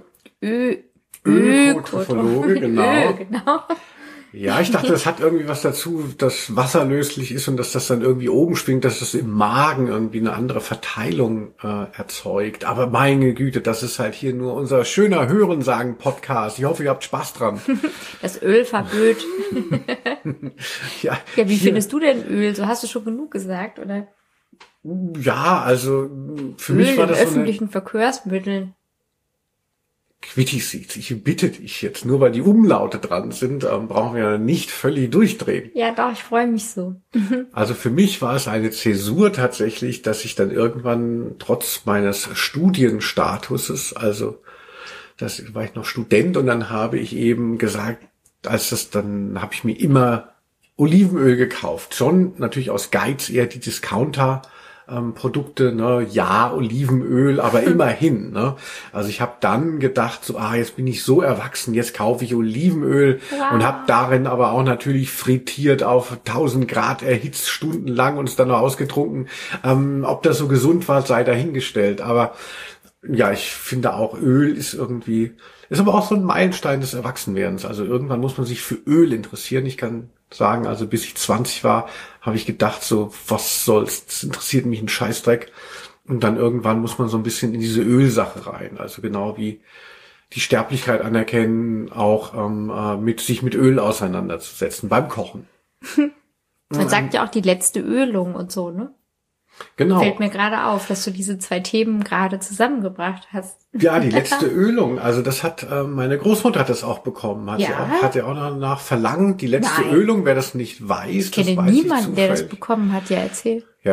Ökotrophologe, genau. Genau. Ja, ich dachte, das hat irgendwie was dazu, dass Wasser löslich ist und dass das dann irgendwie oben schwingt, dass das im Magen irgendwie eine andere Verteilung erzeugt. Aber meine Güte, das ist halt hier nur unser schöner Hörensagen-Podcast. Ich hoffe, ihr habt Spaß dran. Das Öl verblöd. Ja, wie findest du denn Öl? So hast du schon genug gesagt, oder? Ja, also für Öl mich war das in öffentlichen Verkehrsmitteln. Quittig, ich bitte dich jetzt, nur weil die Umlaute dran sind, brauchen wir nicht völlig durchdrehen. Ja, doch, ich freue mich so. Also für mich war es eine Zäsur tatsächlich, dass ich dann irgendwann trotz meines Studienstatuses, also das war ich noch Student und dann habe ich eben gesagt, dann habe ich mir immer Olivenöl gekauft. Schon natürlich aus Geiz eher die Discounter Produkte, ne, ja, Olivenöl, aber immerhin, ne. Also ich habe dann gedacht, so, jetzt bin ich so erwachsen, jetzt kaufe ich Olivenöl und habe darin aber auch natürlich frittiert auf 1000 Grad erhitzt stundenlang und es dann noch ausgetrunken. Ob das so gesund war, sei dahingestellt. Aber ja, ich finde auch, Öl ist aber auch so ein Meilenstein des Erwachsenwerdens. Also irgendwann muss man sich für Öl interessieren. Ich kann sagen, also bis ich 20 war, habe ich gedacht, so, was soll's, das interessiert mich ein Scheißdreck. Und dann irgendwann muss man so ein bisschen in diese Ölsache rein. Also genau wie die Sterblichkeit anerkennen, auch sich mit Öl auseinanderzusetzen beim Kochen. Man sagt ja auch die letzte Ölung und so, ne? Genau. Fällt mir gerade auf, dass du diese zwei Themen gerade zusammengebracht hast. Ja, die letzte Ölung. Also das hat meine Großmutter hat das auch bekommen. Hat sie auch danach verlangt. Die letzte Ölung, wer das nicht weiß, ich kenne niemanden, der das bekommen hat, ja erzählt. Ja,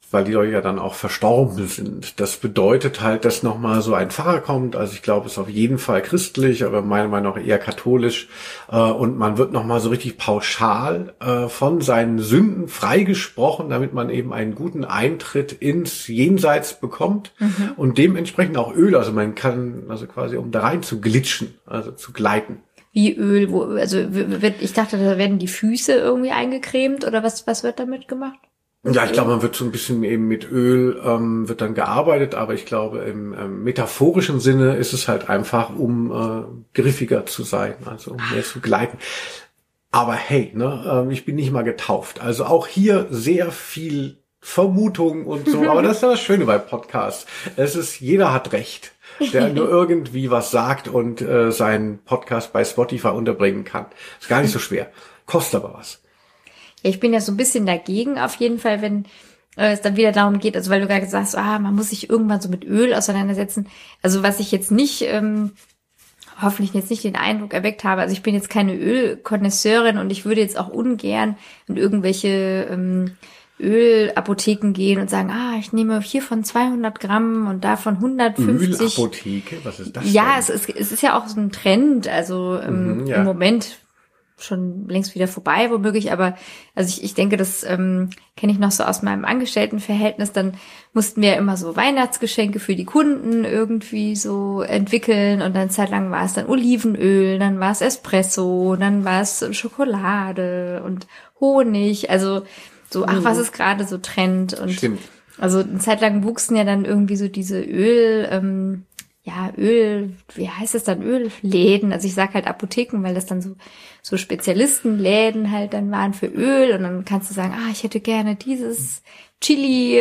weil die Leute ja dann auch verstorben sind. Das bedeutet halt, dass nochmal so ein Pfarrer kommt, also ich glaube, es ist auf jeden Fall christlich, aber meiner Meinung nach eher katholisch, und man wird nochmal so richtig pauschal von seinen Sünden freigesprochen, damit man eben einen guten Eintritt ins Jenseits bekommt und dementsprechend auch Öl, also man kann, also quasi um da rein zu glitschen, also zu gleiten. Wie Öl, ich dachte, da werden die Füße irgendwie eingecremt oder was wird damit gemacht? Ja, ich glaube, man wird so ein bisschen eben mit Öl, wird dann gearbeitet, aber ich glaube, im metaphorischen Sinne ist es halt einfach, um griffiger zu sein, also um mehr zu gleiten. Aber hey, ne, ich bin nicht mal getauft. Also auch hier sehr viel Vermutung und so, aber das ist das Schöne bei Podcasts. Jeder hat Recht, der nur irgendwie was sagt und seinen Podcast bei Spotify unterbringen kann. Ist gar nicht so schwer, kostet aber was. Ja, ich bin ja so ein bisschen dagegen auf jeden Fall, wenn es dann wieder darum geht, also weil du gerade sagst, man muss sich irgendwann so mit Öl auseinandersetzen. Also was ich jetzt nicht, hoffentlich jetzt nicht den Eindruck erweckt habe, also ich bin jetzt keine Ölkonnoisseurin und ich würde jetzt auch ungern in irgendwelche Ölapotheken gehen und sagen, ich nehme hiervon 200 Gramm und davon 150. Ölapotheke? Was ist das Ja, denn? es ist ja auch so ein Trend, also im Moment schon längst wieder vorbei, womöglich, aber also ich denke, das kenne ich noch so aus meinem Angestelltenverhältnis, dann mussten wir immer so Weihnachtsgeschenke für die Kunden irgendwie so entwickeln und dann zeitlang war es dann Olivenöl, dann war es Espresso, dann war es Schokolade und Honig, also so, was ist gerade so Trend und Stimmt. Also eine Zeit lang wuchsen ja dann irgendwie so diese Öl, wie heißt es dann, Ölläden, also ich sag halt Apotheken, weil das dann so Spezialistenläden halt dann waren für Öl und dann kannst du sagen, ich hätte gerne dieses Chili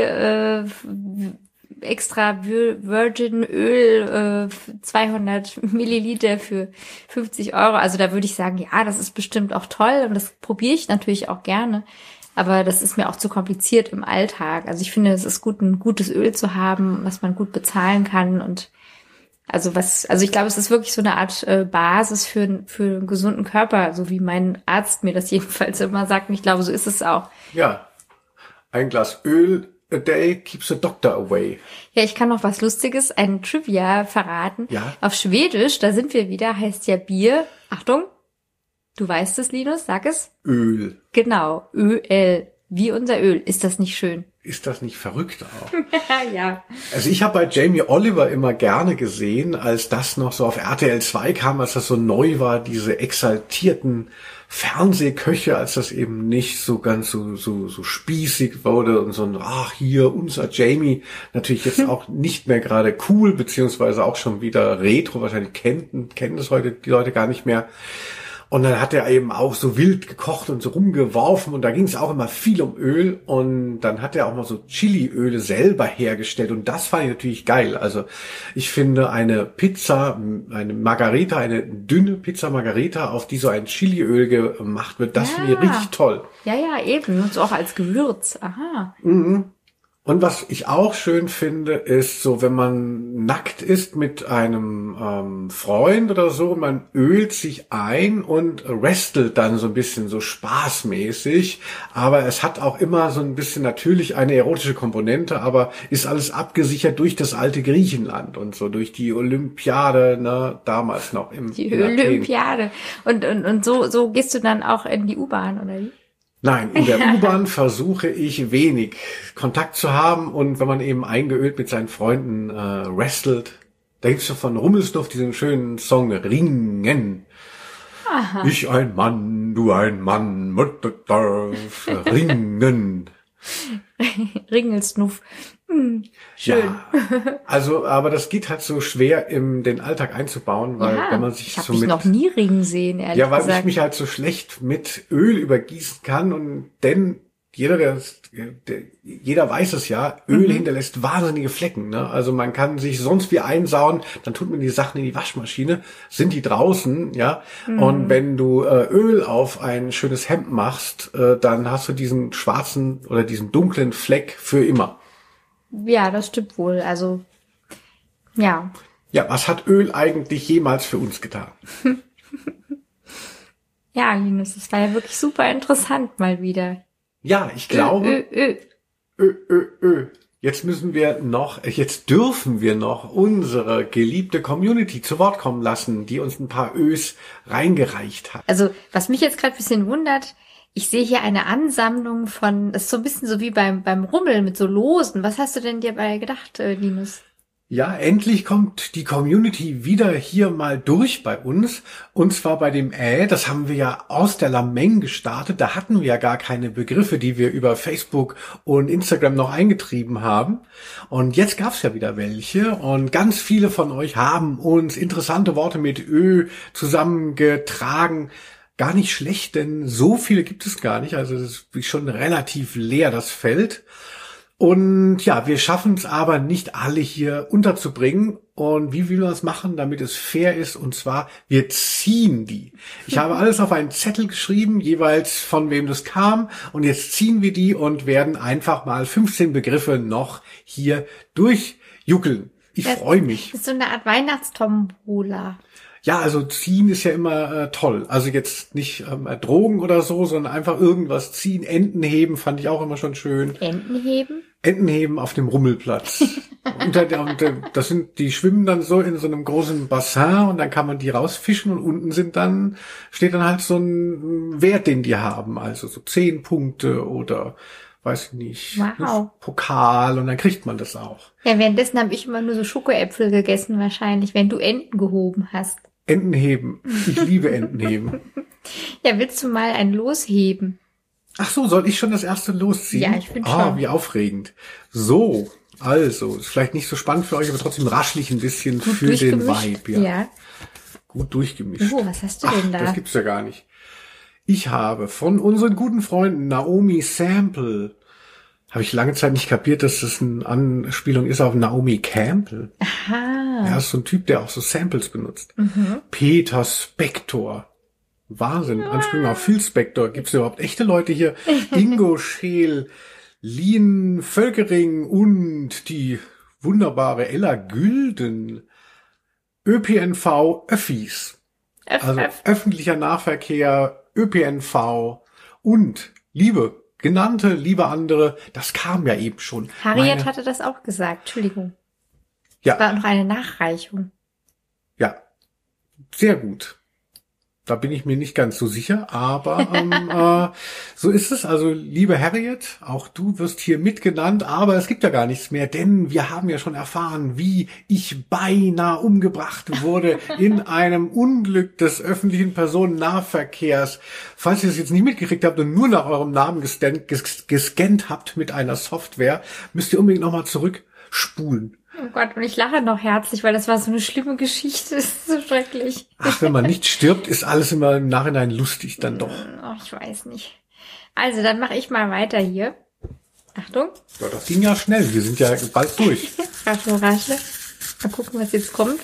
extra Virgin Öl 200 Milliliter für 50 Euro, also da würde ich sagen, ja, das ist bestimmt auch toll und das probiere ich natürlich auch gerne. Aber das ist mir auch zu kompliziert im Alltag. Also ich finde, es ist gut, ein gutes Öl zu haben, was man gut bezahlen kann und also ich glaube, es ist wirklich so eine Art Basis für einen gesunden Körper, so wie mein Arzt mir das jedenfalls immer sagt. Und ich glaube, so ist es auch. Ja, ein Glas Öl a day keeps the doctor away. Ja, ich kann noch was Lustiges, ein Trivia verraten. Ja. Auf Schwedisch, da sind wir wieder, heißt ja Bier. Achtung, du weißt es, Linus, sag es. Öl. Genau, Öl, wie unser Öl. Ist das nicht schön? Ist das nicht verrückt auch? Ja. Also ich habe bei Jamie Oliver immer gerne gesehen, als das noch so auf RTL 2 kam, als das so neu war, diese exaltierten Fernsehköche, als das eben nicht so ganz so spießig wurde und so ein, hier, unser Jamie, natürlich jetzt auch nicht mehr gerade cool, beziehungsweise auch schon wieder retro, wahrscheinlich kennen das heute die Leute gar nicht mehr. Und dann hat er eben auch so wild gekocht und so rumgeworfen und da ging es auch immer viel um Öl und dann hat er auch mal so Chiliöle selber hergestellt und das fand ich natürlich geil. Also ich finde eine Margarita, eine dünne Pizza Margarita, auf die so ein Chiliöl gemacht wird, das finde ich richtig toll. Ja, eben. Und so auch als Gewürz. Aha. Mhm. Und was ich auch schön finde, ist so, wenn man nackt ist mit einem Freund oder so, man ölt sich ein und wrestelt dann so ein bisschen so spaßmäßig, aber es hat auch immer so ein bisschen natürlich eine erotische Komponente, aber ist alles abgesichert durch das alte Griechenland und so, durch die Olympiade, ne, damals noch die Olympiade. Und so gehst du dann auch in die U-Bahn, oder wie? Nein, in der U-Bahn versuche ich wenig Kontakt zu haben und wenn man eben eingeölt mit seinen Freunden wrestelt, da gibt's doch von Rummelsdorf diesen schönen Song Ringen. Aha. Ich ein Mann, du ein Mann, Ringen. Ringelsnuff. Schön. Ja, also, aber das geht halt so schwer, den Alltag einzubauen, weil wenn man sich ich habe dich noch nie ringen sehen, ehrlich gesagt. Ja, weil ich mich halt so schlecht mit Öl übergießen kann und denn jeder weiß es ja, Öl hinterlässt wahnsinnige Flecken, ne? Also man kann sich sonst wie einsauen, dann tut man die Sachen in die Waschmaschine, sind die draußen, ja? Und wenn du Öl auf ein schönes Hemd machst, dann hast du diesen schwarzen oder diesen dunklen Fleck für immer. Ja, das stimmt wohl. Also, ja. Ja, was hat Öl eigentlich jemals für uns getan? Ja, Linus, das war ja wirklich super interessant mal wieder. Ja, ich glaube. Jetzt dürfen wir noch unsere geliebte Community zu Wort kommen lassen, die uns ein paar Ös reingereicht hat. Also, was mich jetzt gerade ein bisschen wundert, ich sehe hier eine Ansammlung von, das ist so ein bisschen so wie beim Rummeln mit so Losen. Was hast du denn dir bei gedacht, Linus? Ja, endlich kommt die Community wieder hier mal durch bei uns. Und zwar bei dem das haben wir ja aus der Lameng gestartet. Da hatten wir ja gar keine Begriffe, die wir über Facebook und Instagram noch eingetrieben haben. Und jetzt gab's ja wieder welche. Und ganz viele von euch haben uns interessante Worte mit Ö zusammengetragen. Gar nicht schlecht, denn so viele gibt es gar nicht. Also das ist schon relativ leer, das Feld. Und ja, wir schaffen es aber nicht alle hier unterzubringen. Und wie will man das machen, damit es fair ist? Und zwar, wir ziehen die. Ich habe alles auf einen Zettel geschrieben, jeweils von wem das kam. Und jetzt ziehen wir die und werden einfach mal 15 Begriffe noch hier durchjuckeln. Ich freue mich. Das ist so eine Art Weihnachtstombola. Ja, also ziehen ist ja immer toll. Also jetzt nicht Drogen oder so, sondern einfach irgendwas ziehen. Enten heben fand ich auch immer schon schön. Enten heben? Enten heben auf dem Rummelplatz. Die schwimmen dann so in so einem großen Bassin und dann kann man die rausfischen und unten steht dann halt so ein Wert, den die haben. Also so 10 Punkte oder weiß ich nicht, wow. Pokal und dann kriegt man das auch. Ja, währenddessen habe ich immer nur so Schokoäpfel gegessen wahrscheinlich, wenn du Enten gehoben hast. Enten heben. Ich liebe Enten heben. Ja, willst du mal ein Los heben? Ach so, soll ich schon das erste losziehen? Ja, ich finde schon. Wie aufregend. So, also, ist vielleicht nicht so spannend für euch, aber trotzdem raschlich ein bisschen gut für den Vibe. Ja. Gut durchgemischt. Was hast du denn da? Das gibt's ja gar nicht. Ich habe von unseren guten Freunden Naomi Sample, habe ich lange Zeit nicht kapiert, dass das eine Anspielung ist auf Naomi Campbell. Aha. Er ist so ein Typ, der auch so Samples benutzt. Mhm. Peter Spector. Wahnsinn, Anspielung auf Phil Spector. Gibt es überhaupt echte Leute hier? Ingo Scheel, Lien Völkering und die wunderbare Ella Gülden. ÖPNV Öffis. Also öffentlicher Nahverkehr, ÖPNV und liebe andere, das kam ja eben schon. Harriet hatte das auch gesagt, Entschuldigung. Ja. Das war noch eine Nachreichung. Ja, sehr gut. Da bin ich mir nicht ganz so sicher, aber so ist es. Also, liebe Harriet, auch du wirst hier mitgenannt, aber es gibt ja gar nichts mehr, denn wir haben ja schon erfahren, wie ich beinahe umgebracht wurde in einem Unglück des öffentlichen Personennahverkehrs. Falls ihr es jetzt nicht mitgekriegt habt und nur nach eurem Namen gescannt habt mit einer Software, müsst ihr unbedingt nochmal zurückspulen. Oh Gott, und ich lache noch herzlich, weil das war so eine schlimme Geschichte. Das ist so schrecklich. Ach, wenn man nicht stirbt, ist alles immer im Nachhinein lustig dann doch. Oh, ich weiß nicht. Also, dann mache ich mal weiter hier. Achtung. Ja, das ging ja schnell. Wir sind ja bald durch. Raschel. Mal gucken, was jetzt kommt.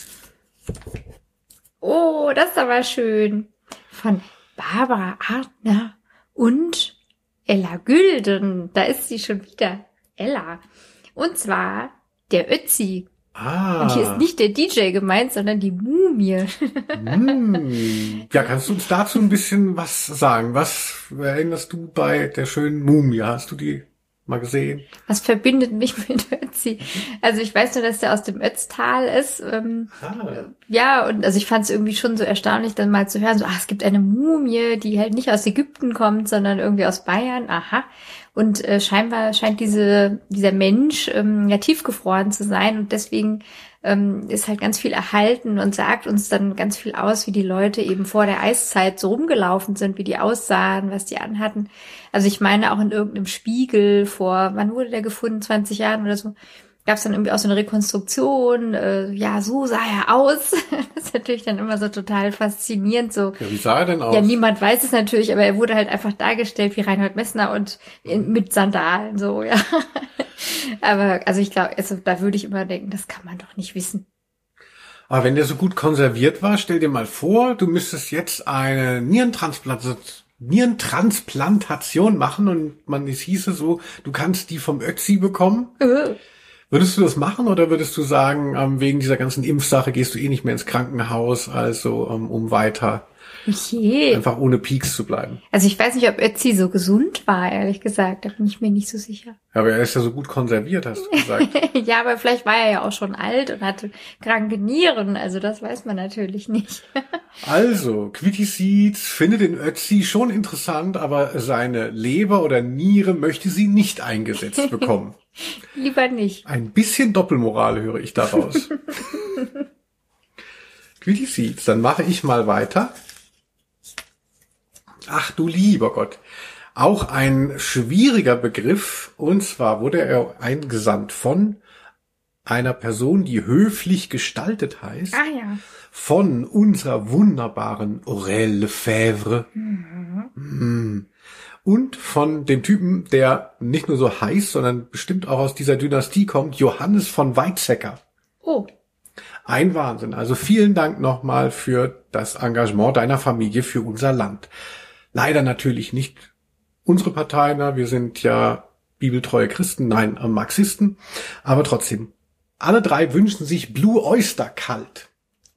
Oh, das ist aber schön. Von Barbara Artner und Ella Gülden. Da ist sie schon wieder. Ella. Und zwar der Ötzi. Und hier ist nicht der DJ gemeint, sondern die Mumie. Ja, kannst du uns dazu ein bisschen was sagen? Was erinnerst du bei der schönen Mumie? Hast du die mal gesehen? Was verbindet mich mit Ötzi? Also ich weiß nur, dass der aus dem Ötztal ist. Ja, und also ich fand es irgendwie schon so erstaunlich, dann mal zu hören, so, es gibt eine Mumie, die halt nicht aus Ägypten kommt, sondern irgendwie aus Bayern. Aha. Und scheinbar scheint dieser Mensch ja tiefgefroren zu sein und deswegen ist halt ganz viel erhalten und sagt uns dann ganz viel aus, wie die Leute eben vor der Eiszeit so rumgelaufen sind, wie die aussahen, was die anhatten. Also ich meine auch in irgendeinem Spiegel wann wurde der gefunden, 20 Jahren oder so, gab es dann irgendwie auch so eine Rekonstruktion, ja, so sah er aus. Das ist natürlich dann immer so total faszinierend. So. Ja, wie sah er denn aus? Ja, niemand weiß es natürlich, aber er wurde halt einfach dargestellt wie Reinhold Messner und mit Sandalen, so, ja. Aber, also ich glaube, da würde ich immer denken, das kann man doch nicht wissen. Aber wenn der so gut konserviert war, stell dir mal vor, du müsstest jetzt eine Nierentransplantation machen und es hieße so, du kannst die vom Ötzi bekommen. Würdest du das machen oder würdest du sagen, wegen dieser ganzen Impfsache gehst du eh nicht mehr ins Krankenhaus, also um weiter Okay. Einfach ohne Peaks zu bleiben. Also ich weiß nicht, ob Ötzi so gesund war, ehrlich gesagt. Da bin ich mir nicht so sicher. Aber er ist ja so gut konserviert, hast du gesagt. Ja, aber vielleicht war er ja auch schon alt und hatte kranke Nieren. Also das weiß man natürlich nicht. Also, Quitty Seeds findet den Ötzi schon interessant, aber seine Leber oder Niere möchte sie nicht eingesetzt bekommen. Lieber nicht. Ein bisschen Doppelmoral höre ich daraus. Quitty Seeds, dann mache ich mal weiter. Ach du lieber Gott. Auch ein schwieriger Begriff. Und zwar wurde er eingesandt von einer Person, die höflich gestaltet heißt. Ah ja. Von unserer wunderbaren Aurèle Lefebvre. Mhm. Und von dem Typen, der nicht nur so heißt, sondern bestimmt auch aus dieser Dynastie kommt, Johannes von Weizsäcker. Oh. Ein Wahnsinn. Also vielen Dank nochmal für das Engagement deiner Familie für unser Land. Leider natürlich nicht unsere Partei, wir sind ja bibeltreue Christen, nein, Marxisten. Aber trotzdem, alle drei wünschen sich Blue Oyster Cult.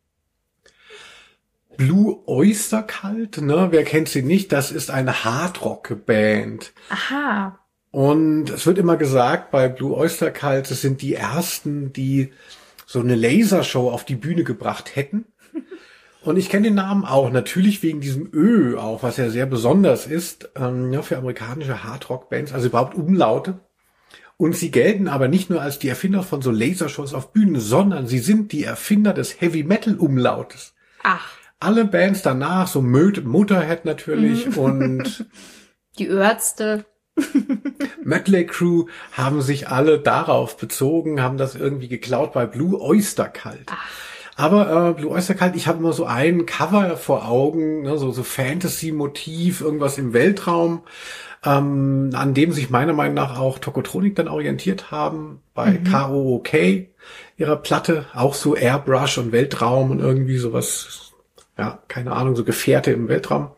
Blue Oyster Cult, wer kennt sie nicht? Das ist eine Hardrock-Band. Aha. Und es wird immer gesagt, bei Blue Oyster Cult, es sind die ersten, die so eine Lasershow auf die Bühne gebracht hätten. Und ich kenne den Namen auch, natürlich wegen diesem Ö auch, was ja sehr besonders ist, für amerikanische Hardrock-Bands, also überhaupt Umlaute. Und sie gelten aber nicht nur als die Erfinder von so Lasershows auf Bühnen, sondern sie sind die Erfinder des Heavy-Metal-Umlautes. Ach. Alle Bands danach, so Motorhead natürlich und die Ärzte. Mötley Crüe haben sich alle darauf bezogen, haben das irgendwie geklaut bei Blue Oyster Cult. Ach. Aber Blue Oyster Cult, ich habe immer so ein Cover vor Augen, so Fantasy-Motiv, irgendwas im Weltraum, an dem sich meiner Meinung nach auch Tokotronic dann orientiert haben, bei KOOK, ihrer Platte, auch so Airbrush und Weltraum und irgendwie sowas, ja, keine Ahnung, so Gefährte im Weltraum.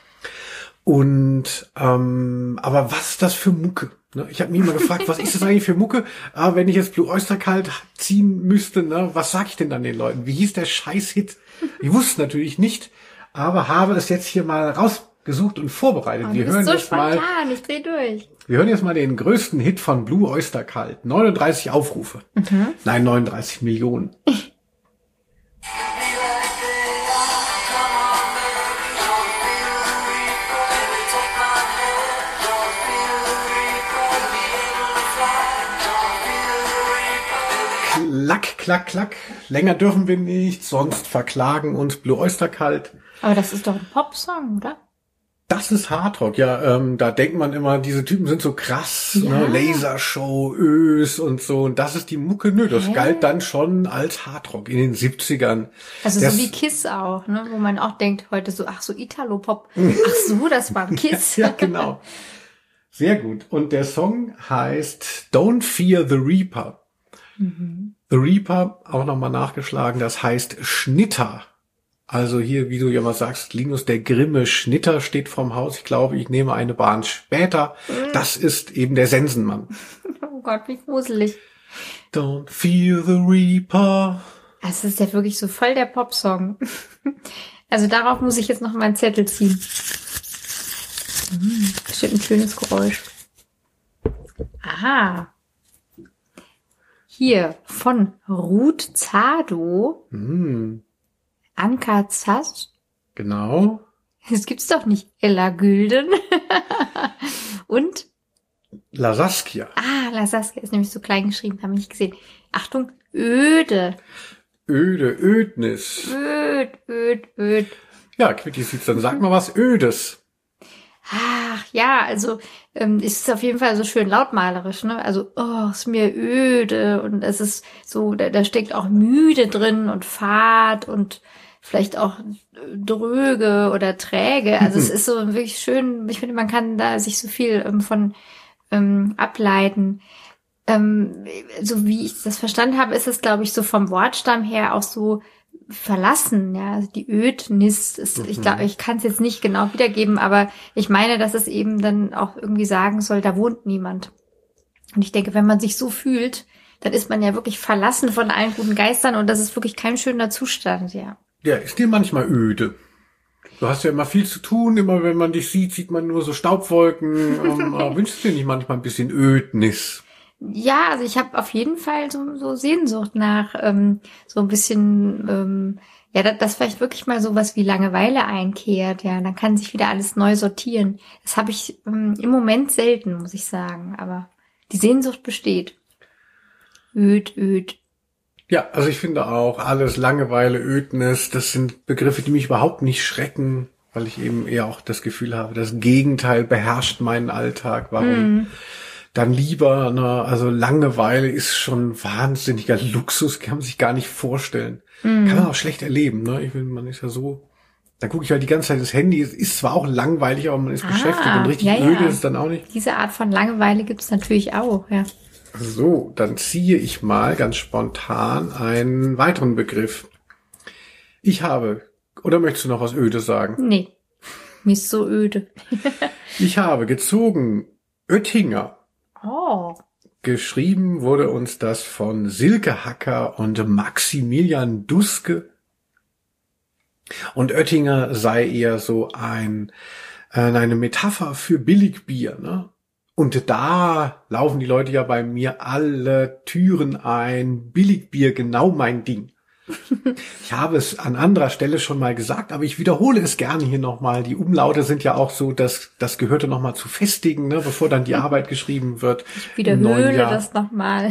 Und aber was ist das für Mucke? Ich habe mich immer gefragt, was ist das eigentlich für Mucke? Aber wenn ich jetzt Blue Oyster Cult ziehen müsste, was sag ich denn dann den Leuten? Wie hieß der Scheiß-Hit? Ich wusste natürlich nicht, aber habe es jetzt hier mal rausgesucht und vorbereitet. Oh, wir hören so jetzt spontan, ich dreh durch. Wir hören jetzt mal den größten Hit von Blue Oyster Cult. 39 Aufrufe. Nein, 39 Millionen. Klack, klack, klack. Länger dürfen wir nicht, sonst verklagen uns Blue Oyster Cult. Aber das ist doch ein Popsong, oder? Das ist Hardrock, ja. Da denkt man immer, diese Typen sind so krass, ja. Lasershow, Ös und so. Und das ist die Mucke. Nö, das galt dann schon als Hardrock in den 70ern. Also so wie Kiss auch, wo man auch denkt heute so, ach so Italo-Pop. Ach so, das war Kiss. Ja, genau. Sehr gut. Und der Song heißt Don't Fear the Reaper. The Reaper, auch nochmal nachgeschlagen, das heißt Schnitter. Also hier, wie du ja mal sagst, Linus, der grimme Schnitter steht vorm Haus. Ich glaube, ich nehme eine Bahn später. Das ist eben der Sensenmann. Oh Gott, wie gruselig. Don't fear the Reaper. Das ist ja wirklich so voll der Popsong. Also darauf muss ich jetzt noch mal einen Zettel ziehen. Bestimmt ein schönes Geräusch. Aha. Hier, von Ruth Zado. Anka Zas. Genau. Das gibt's doch nicht. Ella Gülden. Und? La Saskia. Ah, La Saskia ist nämlich so klein geschrieben, habe ich nicht gesehen. Achtung, Öde. Öde, Ödnis. Öd. Ja, Quitty Seeds, dann sag mal was Ödes. Ach, ja, also ist auf jeden Fall so schön lautmalerisch, Also, ist mir öde und es ist so, da steckt auch müde drin und fad und vielleicht auch dröge oder träge. Also es ist so wirklich schön, ich finde, man kann da sich so viel von ableiten. So wie ich das verstanden habe, ist es, glaube ich, so vom Wortstamm her auch so verlassen, ja, also die Ödnis ist, ich glaube, ich kann es jetzt nicht genau wiedergeben, aber ich meine, dass es eben dann auch irgendwie sagen soll, da wohnt niemand. Und ich denke, wenn man sich so fühlt, dann ist man ja wirklich verlassen von allen guten Geistern und das ist wirklich kein schöner Zustand, ja. Ja, ist dir manchmal öde? Du hast ja immer viel zu tun, immer wenn man dich sieht, sieht man nur so Staubwolken. Wünschst du dir nicht manchmal ein bisschen Ödnis? Ja, also ich habe auf jeden Fall so Sehnsucht nach so ein bisschen, dass vielleicht wirklich mal sowas wie Langeweile einkehrt. Ja, dann kann sich wieder alles neu sortieren. Das habe ich im Moment selten, muss ich sagen. Aber die Sehnsucht besteht. Öd. Ja, also ich finde auch, alles Langeweile, Ödnis, das sind Begriffe, die mich überhaupt nicht schrecken, weil ich eben eher auch das Gefühl habe, das Gegenteil beherrscht meinen Alltag. Warum dann lieber, ne? Also Langeweile ist schon wahnsinniger Luxus, kann man sich gar nicht vorstellen. Kann man auch schlecht erleben, ne? Man ist ja so, da gucke ich halt die ganze Zeit das Handy, es ist zwar auch langweilig, aber man ist beschäftigt und richtig öde ist es dann auch nicht. Diese Art von Langeweile gibt's natürlich auch, ja. So, dann ziehe ich mal ganz spontan einen weiteren Begriff. Oder möchtest du noch was Ödes sagen? Nee, mir ist so öde. Ich habe gezogen Oettinger. Oh. Geschrieben wurde uns das von Silke Hacker und Maximilian Duske. Und Oettinger sei eher so eine Metapher für Billigbier, ne? Und da laufen die Leute ja bei mir alle Türen ein. Billigbier, genau mein Ding. Ich habe es an anderer Stelle schon mal gesagt, aber ich wiederhole es gerne hier nochmal. Die Umlaute sind ja auch so, dass das gehörte nochmal zu festigen, ne, bevor dann die Arbeit geschrieben wird. Ich wiederhole das nochmal.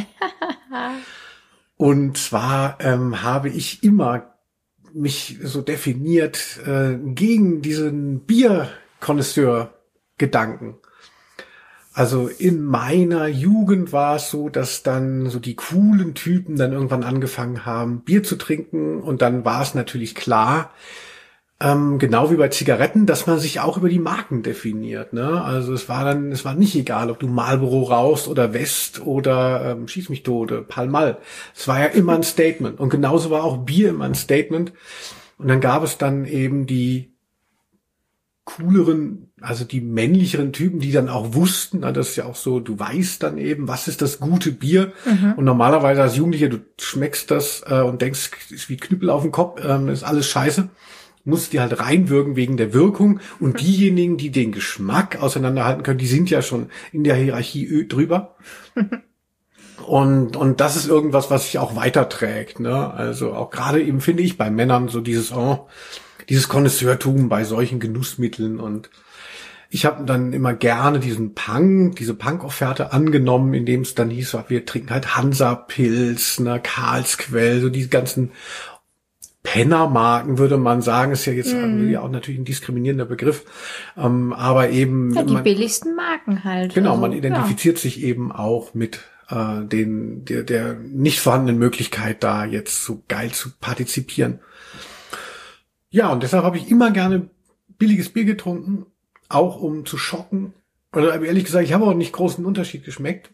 Und zwar habe ich immer mich so definiert gegen diesen Bierkonnoisseur-Gedanken. Also in meiner Jugend war es so, dass dann so die coolen Typen dann irgendwann angefangen haben, Bier zu trinken. Und dann war es natürlich klar, genau wie bei Zigaretten, dass man sich auch über die Marken definiert, ne? Also es war nicht egal, ob du Marlboro rauchst oder West oder schieß mich tot, Pall Mall. Es war ja immer ein Statement. Und genauso war auch Bier immer ein Statement. Und dann gab es dann eben die cooleren, also die männlicheren Typen, die dann auch wussten, das ist ja auch so, du weißt dann eben, was ist das gute Bier. Und normalerweise als Jugendlicher, du schmeckst das und denkst, ist wie Knüppel auf dem Kopf, ist alles scheiße. Musst dir halt reinwirken wegen der Wirkung. Und diejenigen, die den Geschmack auseinanderhalten können, die sind ja schon in der Hierarchie drüber. Und das ist irgendwas, was sich auch weiterträgt, ne? Also auch gerade eben finde ich bei Männern so dieses Connoisseurtum bei solchen Genussmitteln. Und ich habe dann immer gerne diese Punk-Offerte angenommen, indem es dann hieß, wir trinken halt Hansa-Pils, ne, Karlsquell, so diese ganzen Pennermarken, würde man sagen, ist ja jetzt auch natürlich ein diskriminierender Begriff, aber eben ja, die billigsten Marken halt. Genau, also, man identifiziert sich eben auch mit der nicht vorhandenen Möglichkeit, da jetzt so geil zu partizipieren. Ja, und deshalb habe ich immer gerne billiges Bier getrunken, auch um zu schocken. Oder ehrlich gesagt, ich habe auch nicht großen Unterschied geschmeckt.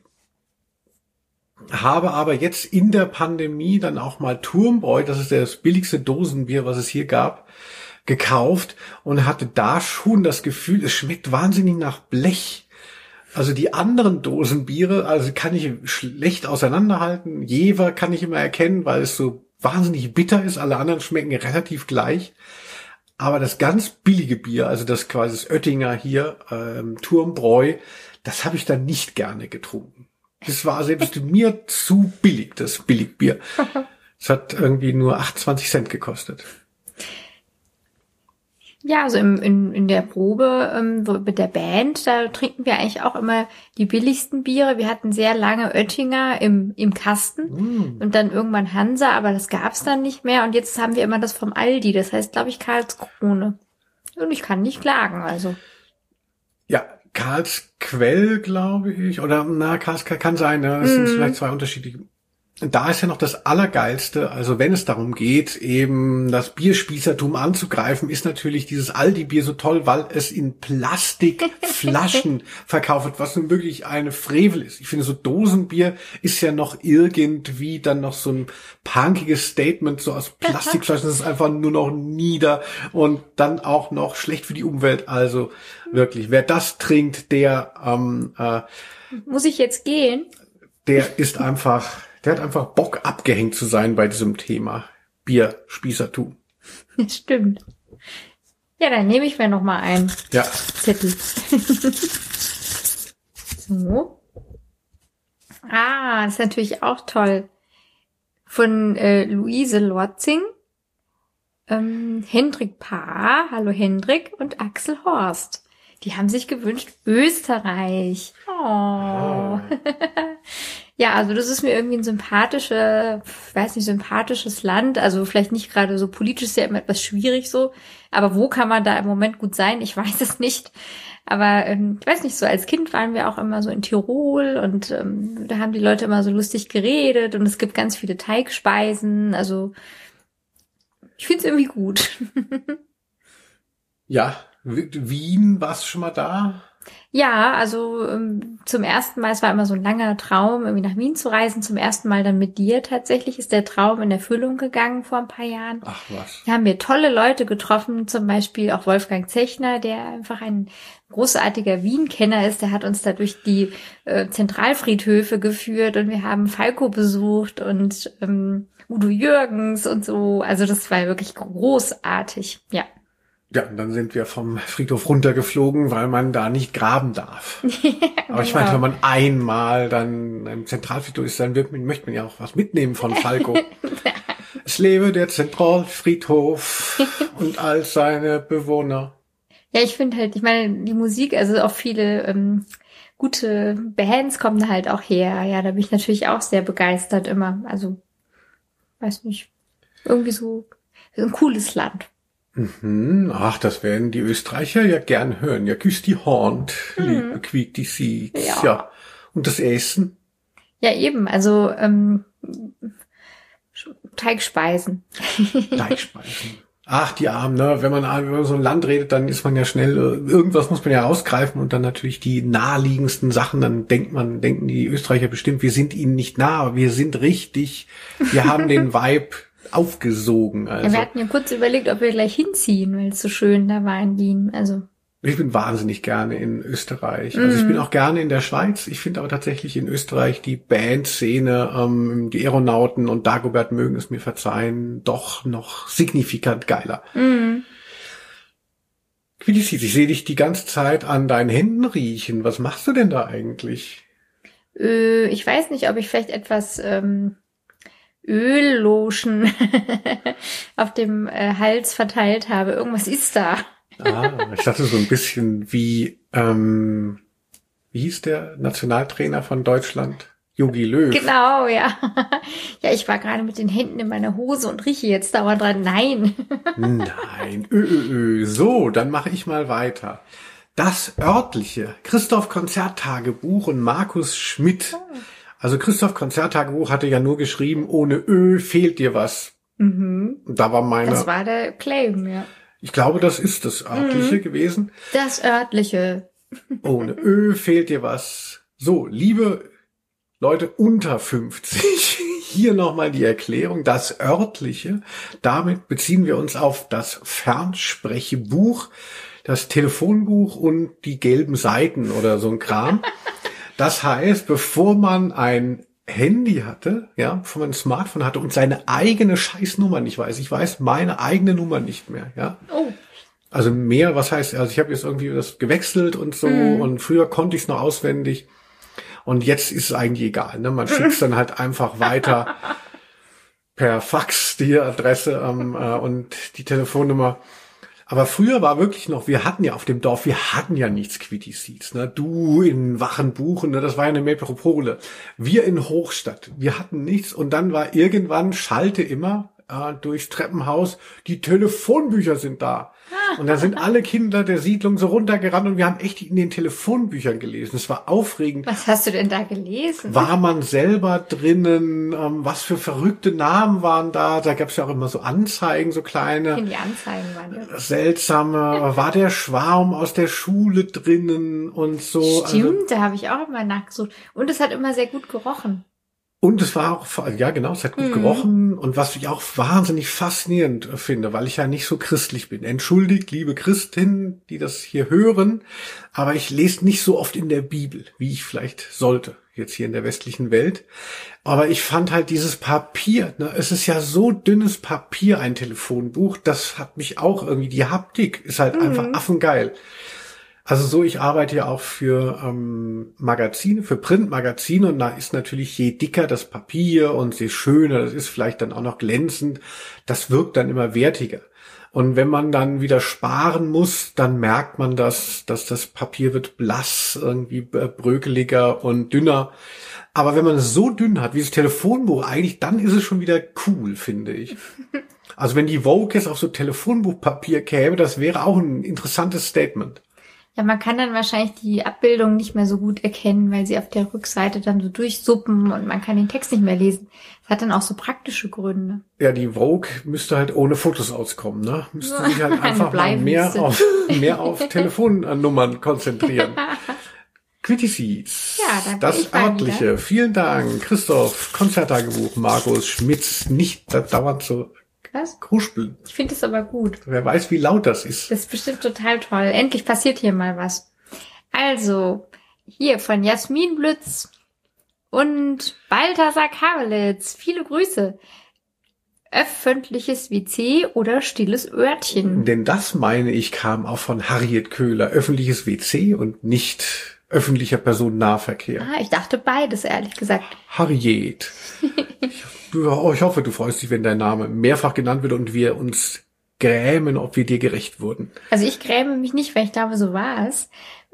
Habe aber jetzt in der Pandemie dann auch mal Turmbräu, das ist das billigste Dosenbier, was es hier gab, gekauft und hatte da schon das Gefühl, es schmeckt wahnsinnig nach Blech. Also die anderen Dosenbiere, also kann ich schlecht auseinanderhalten. Jever kann ich immer erkennen, weil es so wahnsinnig bitter ist. Alle anderen schmecken relativ gleich. Aber das ganz billige Bier, also das quasi das Oettinger hier, Turmbräu, das habe ich dann nicht gerne getrunken. Das war selbst mir zu billig, das Billigbier. Es hat irgendwie nur 28 Cent gekostet. Ja, also in der Probe mit der Band, da trinken wir eigentlich auch immer die billigsten Biere. Wir hatten sehr lange Oettinger im Kasten und dann irgendwann Hansa, aber das gab's dann nicht mehr. Und jetzt haben wir immer das vom Aldi, das heißt, glaube ich, Karlskrone. Und ich kann nicht klagen, also. Ja, Karlsquell, glaube ich, oder Karlsquell kann sein, ne? Das sind vielleicht zwei unterschiedliche. Da ist ja noch das Allergeilste, also wenn es darum geht, eben das Bierspießertum anzugreifen, ist natürlich dieses Aldi-Bier so toll, weil es in Plastikflaschen verkauft wird, was nun wirklich eine Frevel ist. Ich finde, so Dosenbier ist ja noch irgendwie dann noch so ein punkiges Statement, so aus Plastikflaschen, das ist einfach nur noch nieder und dann auch noch schlecht für die Umwelt. Also wirklich, wer das trinkt, der muss ich jetzt gehen? Der hat einfach Bock, abgehängt zu sein bei diesem Thema Bierspießertum. Stimmt. Ja, dann nehme ich mir noch mal einen Ja. Zettel. So. Das ist natürlich auch toll. Von Luise Lorzing, Hendrik Paar, hallo Hendrik, und Axel Horst. Die haben sich gewünscht, Österreich. Oh. Ja, also das ist mir irgendwie ein sympathisches Land. Also vielleicht nicht gerade so politisch, ist ja immer etwas schwierig so. Aber wo kann man da im Moment gut sein? Ich weiß es nicht. Aber ich weiß nicht, so als Kind waren wir auch immer so in Tirol und da haben die Leute immer so lustig geredet und es gibt ganz viele Teigspeisen. Also ich finde es irgendwie gut. Ja, Wien, warst du schon mal da? Ja, also zum ersten Mal, es war immer so ein langer Traum, irgendwie nach Wien zu reisen. Zum ersten Mal dann mit dir tatsächlich ist der Traum in Erfüllung gegangen vor ein paar Jahren. Ach was. Da haben wir tolle Leute getroffen, zum Beispiel auch Wolfgang Zechner, der einfach ein großartiger Wien-Kenner ist. Der hat uns da durch die Zentralfriedhöfe geführt und wir haben Falco besucht und Udo Jürgens und so. Also das war wirklich großartig, ja. Ja, und dann sind wir vom Friedhof runtergeflogen, weil man da nicht graben darf. Aber ich meine, wenn man einmal dann im Zentralfriedhof ist, dann möchte man ja auch was mitnehmen von Falco. Es lebe der Zentralfriedhof und all seine Bewohner. Ja, ich finde halt, ich meine, die Musik, also auch viele gute Bands kommen da halt auch her. Ja, da bin ich natürlich auch sehr begeistert immer. Also, weiß nicht, irgendwie so ein cooles Land. Ach, das werden die Österreicher ja gern hören. Ja, küsst die Hand, liebe quiekt die Seeds. Ja. Und das Essen? Ja, eben. Also Teigspeisen. Teigspeisen. Ach, die Armen, ne? Wenn man über so ein Land redet, dann ist man ja schnell, irgendwas muss man ja rausgreifen und dann natürlich die naheliegendsten Sachen, dann denken die Österreicher bestimmt, wir sind ihnen nicht nah, aber wir sind richtig, wir haben den Vibe aufgesogen. Also. Ja, wir hatten ja kurz überlegt, ob wir gleich hinziehen, weil es so schön da war in Wien. Also ich bin wahnsinnig gerne in Österreich. Also ich bin auch gerne in der Schweiz. Ich finde aber tatsächlich in Österreich die Bandszene, die Aeronauten und Dagobert mögen es mir verzeihen, doch noch signifikant geiler. Ich sehe dich die ganze Zeit an deinen Händen riechen. Was machst du denn da eigentlich? Ich weiß nicht, ob ich vielleicht etwas Öllotion auf dem Hals verteilt habe. Irgendwas ist da. Ich dachte so ein bisschen wie hieß der Nationaltrainer von Deutschland? Jogi Löw. Genau, ja. Ja, ich war gerade mit den Händen in meiner Hose und rieche jetzt dauernd dran. Nein. Nein. So, dann mache ich mal weiter. Das örtliche Christoph Konzerttagebuch und Markus Schmidt. Also Christoph Konzerttagebuch hatte ja nur geschrieben, ohne Ö fehlt dir was. Da war Das war der Claim, ja. Ich glaube, das ist das örtliche gewesen. Das örtliche. Ohne Ö fehlt dir was. So, liebe Leute unter 50, hier nochmal die Erklärung. Das örtliche, damit beziehen wir uns auf das Fernsprechebuch, das Telefonbuch und die gelben Seiten oder so ein Kram. Das heißt, bevor man ein Handy hatte, ja, bevor man ein Smartphone hatte und seine eigene Scheißnummer nicht weiß. Ich weiß meine eigene Nummer nicht mehr, ja. Oh. Also mehr, was heißt, also ich habe jetzt irgendwie das gewechselt und so und früher konnte ich es noch auswendig und jetzt ist es eigentlich egal, ne? Man schickt es dann halt einfach weiter per Fax die Adresse und die Telefonnummer. Aber früher war wirklich noch, wir hatten ja auf dem Dorf, wir hatten ja nichts Quitty Seeds, ne? Du in Wachenbuchen, ne? Das war ja eine Metropole. Wir in Hochstadt, wir hatten nichts und dann war irgendwann, schallte immer durchs Treppenhaus, die Telefonbücher sind da. Und da sind alle Kinder der Siedlung so runtergerannt und wir haben echt in den Telefonbüchern gelesen. Es war aufregend. Was hast du denn da gelesen? War man selber drinnen? Was für verrückte Namen waren da? Da gab es ja auch immer so Anzeigen, so kleine. Die Anzeigen waren ja. Seltsame. War der Schwarm aus der Schule drinnen und so? Stimmt, also, da habe ich auch immer nachgesucht. Und es hat immer sehr gut gerochen. Und es war auch, ja genau, es hat gut gerochen. Und was ich auch wahnsinnig faszinierend finde, weil ich ja nicht so christlich bin. Entschuldigt, liebe Christinnen, die das hier hören, aber ich lese nicht so oft in der Bibel, wie ich vielleicht sollte. jetzt hier in der westlichen Welt. Aber ich fand halt dieses Papier, ne, es ist ja so dünnes Papier, ein Telefonbuch, das hat mich auch irgendwie, die Haptik ist halt einfach affengeil. Also so, ich arbeite ja auch für Magazine, für Printmagazine und da ist natürlich, je dicker das Papier und je schöner das ist, vielleicht dann auch noch glänzend, das wirkt dann immer wertiger. Und wenn man dann wieder sparen muss, dann merkt man, dass das Papier wird blass, irgendwie brökeliger und dünner. Aber wenn man es so dünn hat wie das Telefonbuch eigentlich, dann ist es schon wieder cool, finde ich. Also wenn die Vogue jetzt auf so Telefonbuchpapier käme, das wäre auch ein interessantes Statement. Ja, man kann dann wahrscheinlich die Abbildung nicht mehr so gut erkennen, weil sie auf der Rückseite dann so durchsuppen und man kann den Text nicht mehr lesen. Das hat dann auch so praktische Gründe. Ja, die Vogue müsste halt ohne Fotos auskommen, ne? Müsste sich halt einfach mal mehr auf Telefonnummern konzentrieren. Quitty Seeds. Ja, das Örtliche. Vielen Dank. Christoph, Konzerttagebuch, Markus Schmitz, nicht dauernd so kruspeln. Ich finde es aber gut. Wer weiß, wie laut das ist. Das ist bestimmt total toll. Endlich passiert hier mal was. Also, hier von Jasmin Blütz und Balthasar Karelitz. Viele Grüße. Öffentliches WC oder stilles Örtchen? Denn das, meine ich, kam auch von Harriet Köhler. Öffentliches WC und nicht öffentlicher Personennahverkehr. Ah, ich dachte beides, ehrlich gesagt. Harriet. Ich hoffe, du freust dich, wenn dein Name mehrfach genannt wird und wir uns grämen, ob wir dir gerecht wurden. Also ich gräme mich nicht, weil ich glaube, so war es.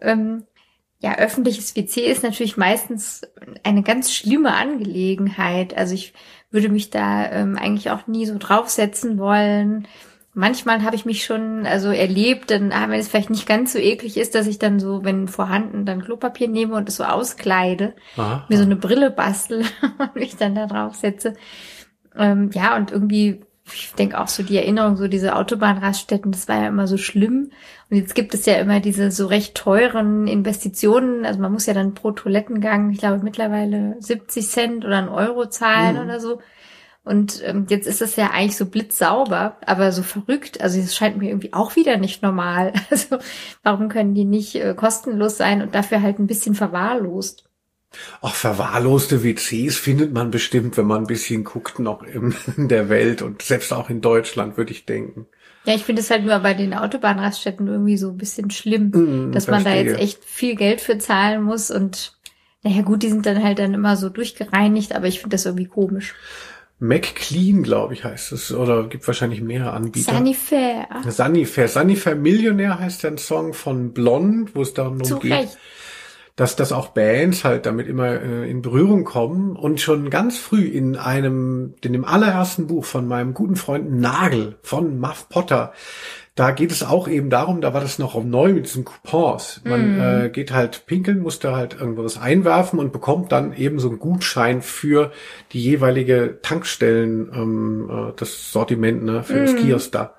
Ja, öffentliches WC ist natürlich meistens eine ganz schlimme Angelegenheit. Also ich würde mich da eigentlich auch nie so draufsetzen wollen. Manchmal habe ich mich schon erlebt, dann, wenn es vielleicht nicht ganz so eklig ist, dass ich dann so, wenn vorhanden, dann Klopapier nehme und es so auskleide, mir so eine Brille bastel und mich dann da draufsetze. Ja, und irgendwie, ich denke auch so die Erinnerung, so diese Autobahnraststätten, das war ja immer so schlimm. Und jetzt gibt es ja immer diese so recht teuren Investitionen. Also man muss ja dann pro Toilettengang, ich glaube mittlerweile 70 Cent oder 1 Euro zahlen oder so. Und jetzt ist es ja eigentlich so blitzsauber, aber so verrückt. Also es scheint mir irgendwie auch wieder nicht normal. Also warum können die nicht kostenlos sein und dafür halt ein bisschen verwahrlost? Auch verwahrloste WCs findet man bestimmt, wenn man ein bisschen guckt, noch in der Welt und selbst auch in Deutschland, würde ich denken. Ja, ich finde es halt nur bei den Autobahnraststätten irgendwie so ein bisschen schlimm, dass man da jetzt echt viel Geld für zahlen muss. Und naja gut, die sind dann halt dann immer so durchgereinigt, aber ich finde das irgendwie komisch. McClean, glaube ich, heißt es. Oder gibt wahrscheinlich mehrere Anbieter. Sanifair. Sanifair Millionär heißt ja ein Song von Blond, wo es darum geht, dass das auch Bands halt damit immer in Berührung kommen. Und schon ganz früh in dem allerersten Buch von meinem guten Freund Nagel von Muff Potter, da geht es auch eben darum, da war das noch neu mit diesen Coupons. Man geht halt pinkeln, muss da halt irgendwas einwerfen und bekommt dann eben so einen Gutschein für die jeweilige Tankstellen, das Sortiment, ne, für das Kiosk da.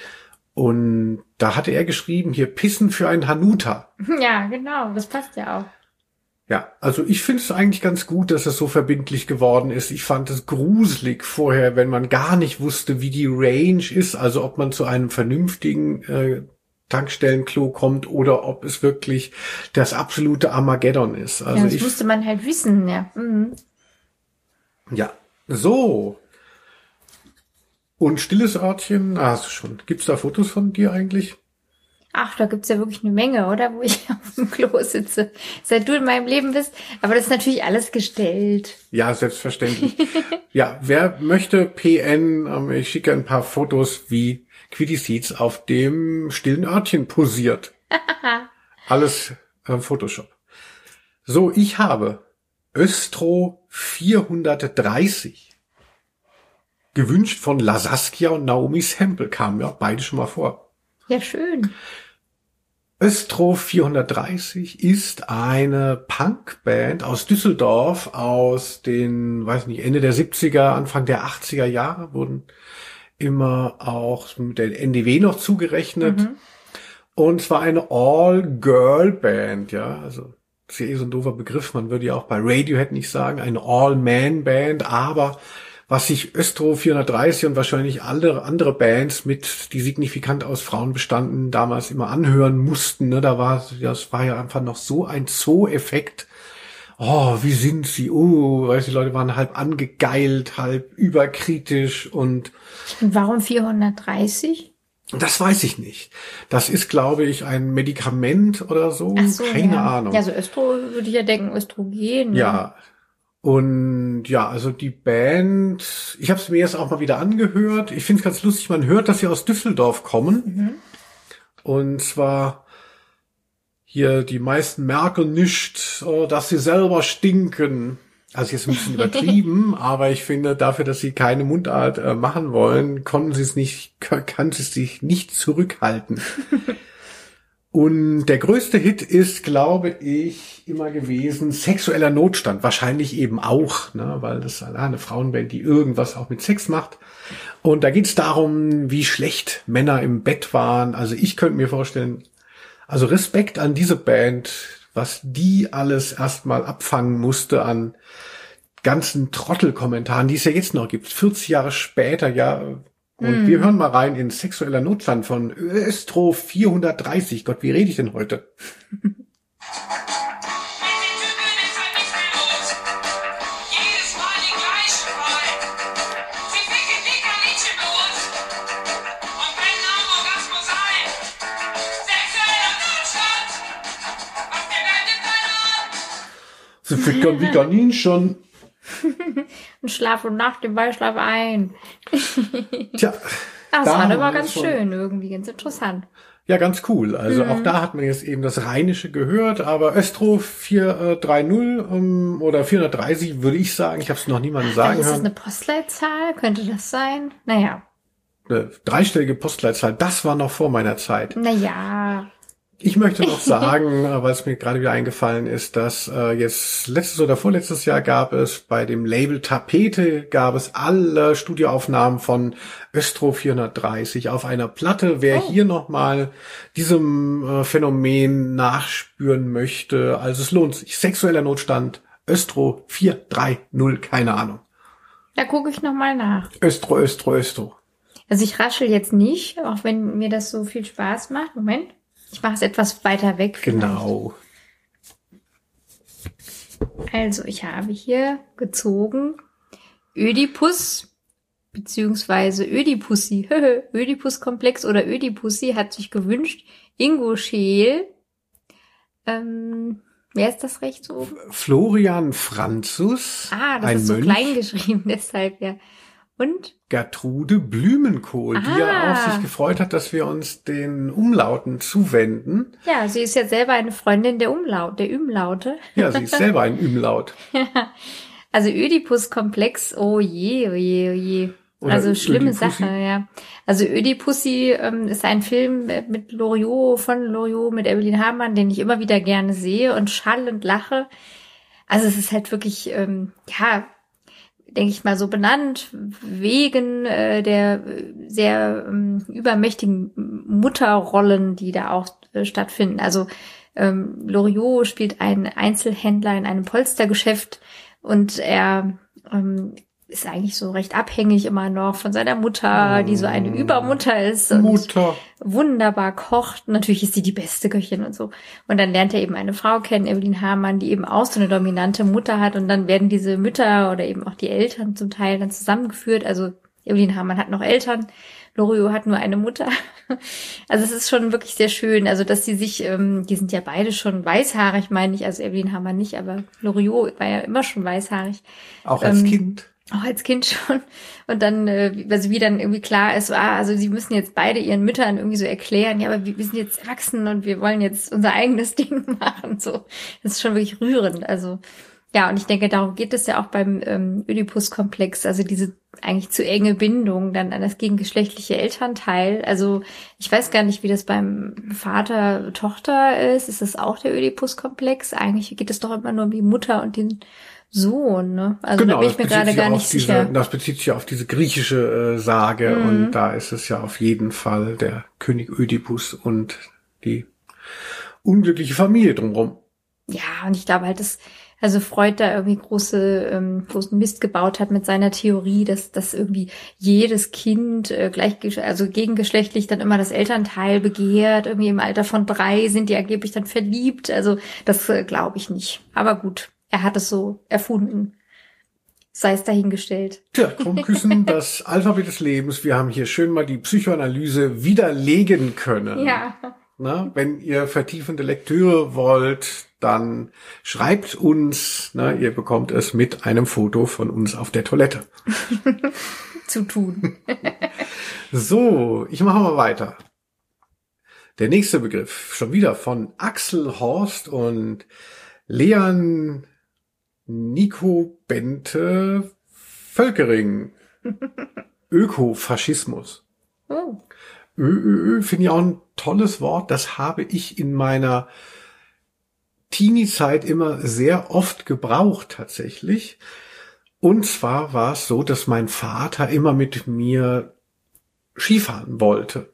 Und da hatte er geschrieben, hier Pissen für ein Hanuta. Ja, genau, das passt ja auch. Ja, also ich finde es eigentlich ganz gut, dass es so verbindlich geworden ist. Ich fand es gruselig vorher, wenn man gar nicht wusste, wie die Range ist, also ob man zu einem vernünftigen Tankstellenklo kommt oder ob es wirklich das absolute Armageddon ist. Also ja, das musste man halt wissen, ja. Mhm. Ja, so. Und stilles Örtchen, hast du schon. Gibt's da Fotos von dir eigentlich? Ach, da gibt's ja wirklich eine Menge, oder? Wo ich auf dem Klo sitze. Seit du in meinem Leben bist. Aber das ist natürlich alles gestellt. Ja, selbstverständlich. Ja, wer möchte PN, ich schicke ein paar Fotos, wie Quitty Seeds auf dem stillen Örtchen posiert. Alles Photoshop. So, ich habe Östro 430. Gewünscht von La Saskia und Naomi Sample, kamen ja beide schon mal vor. Ja, schön. Östro 430 ist eine Punkband aus Düsseldorf aus den, weiß nicht, Ende der 70er, Anfang der 80er Jahre, wurden immer auch mit der NDW noch zugerechnet. Und zwar eine All-Girl-Band, ja, also das ist ja so ein doofer Begriff, man würde ja auch bei Radiohead nicht sagen, eine All-Man-Band, aber was sich Östro 430 und wahrscheinlich alle andere Bands die signifikant aus Frauen bestanden, damals immer anhören mussten, ne, das war ja einfach noch so ein Zoo-Effekt. oh, wie sind sie? Weißt du, die Leute waren halb angegeilt, halb überkritisch und warum 430? das weiß ich nicht. Das ist, glaube ich, ein Medikament oder so. Ach so, keine ja. Ahnung. Ja, so würde ich ja denken, Östrogen. Ne? Ja. Und ja, also die Band, ich habe es mir jetzt auch mal wieder angehört. Ich finde es ganz lustig, man hört, dass sie aus Düsseldorf kommen. Mhm. Und zwar hier, die meisten merken nicht, dass sie selber stinken. Also jetzt ein bisschen übertrieben, aber ich finde, dafür, dass sie keine Mundart machen wollen, kann sie sich nicht zurückhalten. Und der größte Hit ist, glaube ich, immer gewesen Sexueller Notstand. Wahrscheinlich eben auch, ne, weil das ist eine Frauenband, die irgendwas auch mit Sex macht. Und da geht's darum, wie schlecht Männer im Bett waren. Also ich könnte mir vorstellen, also Respekt an diese Band, was die alles erstmal abfangen musste an ganzen Trottelkommentaren, die es ja jetzt noch gibt, 40 Jahre später, ja. Und wir hören mal rein in Sexueller Notstand von Östro 430. Gott, wie rede ich denn heute? Sie fickern wie Kaninchen. Und schlaf und Nacht im Beischlaf ein. Tja. Das war aber ganz schön, irgendwie ganz interessant. Ja, ganz cool. Also auch da hat man jetzt eben das Rheinische gehört, aber Östro 430 oder 430 würde ich sagen. Ich habe es noch niemandem sagen hören. Ist das eine Postleitzahl? Könnte das sein? Naja. Eine dreistellige Postleitzahl, das war noch vor meiner Zeit. Naja. Ich möchte noch sagen, weil es mir gerade wieder eingefallen ist, dass jetzt letztes oder vorletztes Jahr gab es bei dem Label Tapete gab es alle Studioaufnahmen von Östro 430 auf einer Platte. Wer hier nochmal diesem Phänomen nachspüren möchte, also es lohnt sich. Sexueller Notstand, Östro 430, keine Ahnung. Da gucke ich nochmal nach. Östro. Also ich raschel jetzt nicht, auch wenn mir das so viel Spaß macht. Moment. Ich mache es etwas weiter weg. Vielleicht. Genau. Also, ich habe hier gezogen Ödipus beziehungsweise Ödipussi. Ödipus-Komplex oder Ödipussy hat sich gewünscht. Ingo Scheel. Wer ist das rechts oben? Florian Franzus. Das ein ist so Mönch. klein geschrieben, deshalb ja. Und? Gertrude Blümenkohl, die ja auch sich gefreut hat, dass wir uns den Umlauten zuwenden. Ja, sie ist ja selber eine Freundin der Umlaute. Ja, sie ist selber ein Umlaut. Also Ödipus-Komplex, oh je. Oder also schlimme Ödipussy. Sache, ja. Also Ödipussy ist ein Film mit Loriot, mit Evelyn Hamann, den ich immer wieder gerne sehe und schallend lache. Also es ist halt wirklich, denke ich mal, so benannt, wegen der sehr übermächtigen Mutterrollen, die da auch stattfinden. Also Loriot spielt einen Einzelhändler in einem Polstergeschäft und er ist eigentlich so recht abhängig immer noch von seiner Mutter, die so eine Übermutter ist und wunderbar kocht. Natürlich ist sie die beste Köchin und so. Und dann lernt er eben eine Frau kennen, Evelyn Hamann, die eben auch so eine dominante Mutter hat. Und dann werden diese Mütter oder eben auch die Eltern zum Teil dann zusammengeführt. Also Evelyn Hamann hat noch Eltern, Loriot hat nur eine Mutter. Also es ist schon wirklich sehr schön. Also dass sie sich, die sind ja beide schon weißhaarig, meine ich. Also Evelyn Hamann nicht, aber Loriot war ja immer schon weißhaarig. Auch als Kind. Auch als Kind schon. Und dann, also wie dann irgendwie klar ist, also sie müssen jetzt beide ihren Müttern irgendwie so erklären, ja, aber wir sind jetzt erwachsen und wir wollen jetzt unser eigenes Ding machen. So, das ist schon wirklich rührend. Also ja, und ich denke, darum geht es ja auch beim Ödipus-Komplex, also diese eigentlich zu enge Bindung dann an das gegengeschlechtliche Elternteil. Also ich weiß gar nicht, wie das beim Vater-Tochter ist. Ist das auch der Ödipus-Komplex? Eigentlich geht es doch immer nur um die Mutter und den Sohn, ne? Also genau, da bin ich mir gerade gar nicht sicher. Das bezieht sich auf diese griechische Sage und da ist es ja auf jeden Fall der König Ödipus und die unglückliche Familie drumherum. Ja, und ich glaube halt, dass Freud da irgendwie großen Mist gebaut hat mit seiner Theorie, dass irgendwie jedes Kind gegengeschlechtlich dann immer das Elternteil begehrt. Irgendwie im Alter von 3 sind die angeblich dann verliebt. Also das glaube ich nicht. Aber gut. er hat es so erfunden. Sei es dahingestellt. Tja, Krummküssen, das Alphabet des Lebens. Wir haben hier schön mal die Psychoanalyse widerlegen können. Ja. Na, wenn ihr vertiefende Lektüre wollt, dann schreibt uns. Na, ihr bekommt es mit einem Foto von uns auf der Toilette. Zu tun. So, ich mache mal weiter. Der nächste Begriff, schon wieder von Axel Horst und Leon Nico Bente Völkering. Ökofaschismus. Oh. Finde ich auch ein tolles Wort. Das habe ich in meiner Teenie-Zeit immer sehr oft gebraucht tatsächlich. Und zwar war es so, dass mein Vater immer mit mir Skifahren wollte.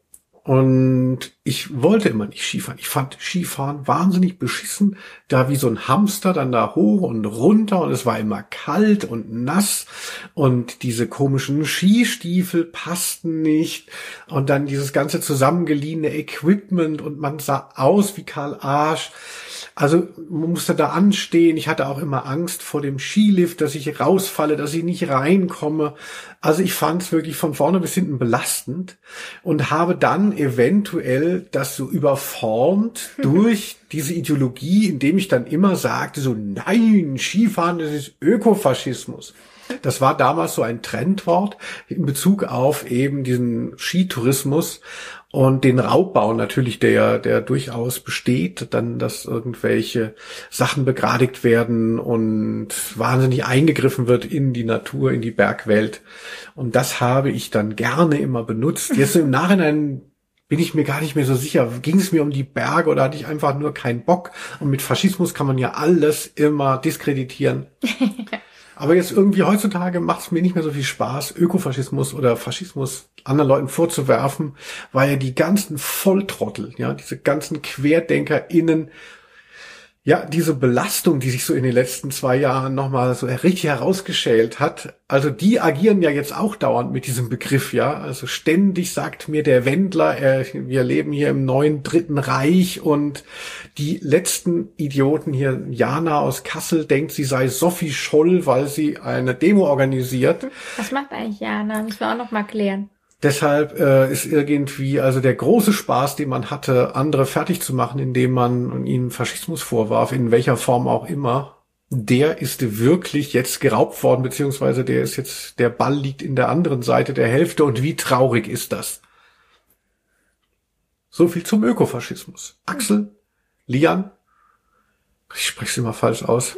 Und ich wollte immer nicht Skifahren. Ich fand Skifahren wahnsinnig beschissen. Da wie so ein Hamster dann da hoch und runter und es war immer kalt und nass und diese komischen Skistiefel passten nicht und dann dieses ganze zusammengeliehene Equipment und man sah aus wie Karl Arsch. Also man musste da anstehen. Ich hatte auch immer Angst vor dem Skilift, dass ich rausfalle, dass ich nicht reinkomme. Also ich fand es wirklich von vorne bis hinten belastend und habe dann eventuell das so überformt durch diese Ideologie, indem ich dann immer sagte so, nein, Skifahren, das ist Ökofaschismus. Das war damals so ein Trendwort in Bezug auf eben diesen Skitourismus und den Raubbau natürlich, der durchaus besteht, dann, dass irgendwelche Sachen begradigt werden und wahnsinnig eingegriffen wird in die Natur, in die Bergwelt. Und das habe ich dann gerne immer benutzt. Jetzt im Nachhinein bin ich mir gar nicht mehr so sicher, ging es mir um die Berge oder hatte ich einfach nur keinen Bock? Und mit Faschismus kann man ja alles immer diskreditieren. Aber jetzt irgendwie heutzutage macht es mir nicht mehr so viel Spaß, Ökofaschismus oder Faschismus anderen Leuten vorzuwerfen, weil ja die ganzen Volltrottel, ja, diese ganzen QuerdenkerInnen, ja, diese Belastung, die sich so in den letzten 2 Jahren nochmal so richtig herausgeschält hat, also die agieren ja jetzt auch dauernd mit diesem Begriff, ja, also ständig sagt mir der Wendler, wir leben hier im neuen Dritten Reich und die letzten Idioten hier, Jana aus Kassel denkt, sie sei Sophie Scholl, weil sie eine Demo organisiert. Was macht eigentlich Jana? Müssen wir auch noch mal klären. Deshalb ist irgendwie also der große Spaß, den man hatte, andere fertig zu machen, indem man ihnen Faschismus vorwarf, in welcher Form auch immer, der ist wirklich jetzt geraubt worden, beziehungsweise der Ball liegt in der anderen Seite der Hälfte und wie traurig ist das? So viel zum Ökofaschismus. Axel, Lian, ich spreche es immer falsch aus.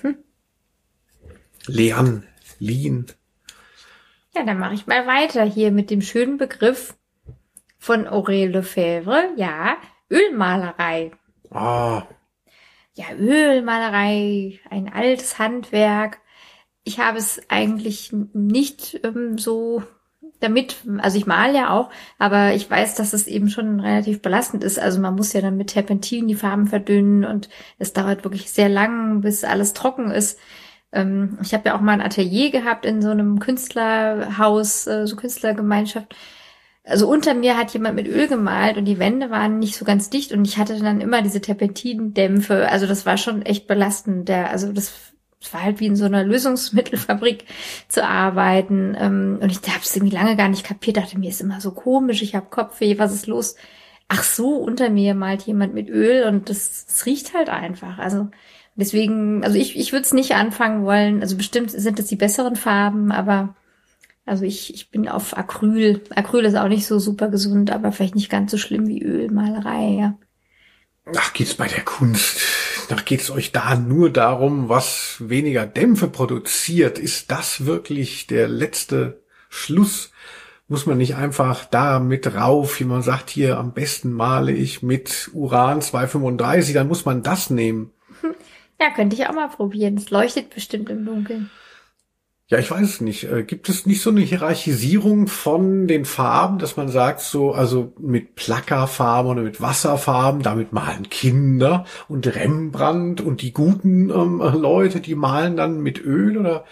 Lean, Lien. Ja, dann mache ich mal weiter hier mit dem schönen Begriff von Aurel Lefebvre. Ja, Ölmalerei. Ah. Ja, Ölmalerei, ein altes Handwerk. Ich habe es eigentlich nicht so damit, also ich male ja auch, aber ich weiß, dass es eben schon relativ belastend ist. Also man muss ja dann mit Terpentin die Farben verdünnen und es dauert wirklich sehr lang, bis alles trocken ist. Ich habe ja auch mal ein Atelier gehabt in so einem Künstlerhaus, so Künstlergemeinschaft. Also unter mir hat jemand mit Öl gemalt und die Wände waren nicht so ganz dicht und ich hatte dann immer diese Terpentindämpfe. Also das war schon echt belastend. Also das war halt wie in so einer Lösungsmittelfabrik zu arbeiten. Und ich habe es irgendwie lange gar nicht kapiert. Dachte mir, ist immer so komisch, ich habe Kopfweh, was ist los? Ach so, unter mir malt jemand mit Öl und das riecht halt einfach. Also deswegen, also ich würde es nicht anfangen wollen. Also bestimmt sind es die besseren Farben, aber also ich bin auf Acryl. Acryl ist auch nicht so super gesund, aber vielleicht nicht ganz so schlimm wie Ölmalerei, ja. Ach, geht's bei der Kunst? Ach, geht's euch da nur darum, was weniger Dämpfe produziert? Ist das wirklich der letzte Schluss? Muss man nicht einfach da mit rauf, wie man sagt, hier am besten male ich mit Uran 235, dann muss man das nehmen. Ja, könnte ich auch mal probieren. Es leuchtet bestimmt im Dunkeln. Ja, ich weiß es nicht. Gibt es nicht so eine Hierarchisierung von den Farben, dass man sagt, so, also mit Plackerfarben oder mit Wasserfarben, damit malen Kinder und Rembrandt und die guten Leute, die malen dann mit Öl oder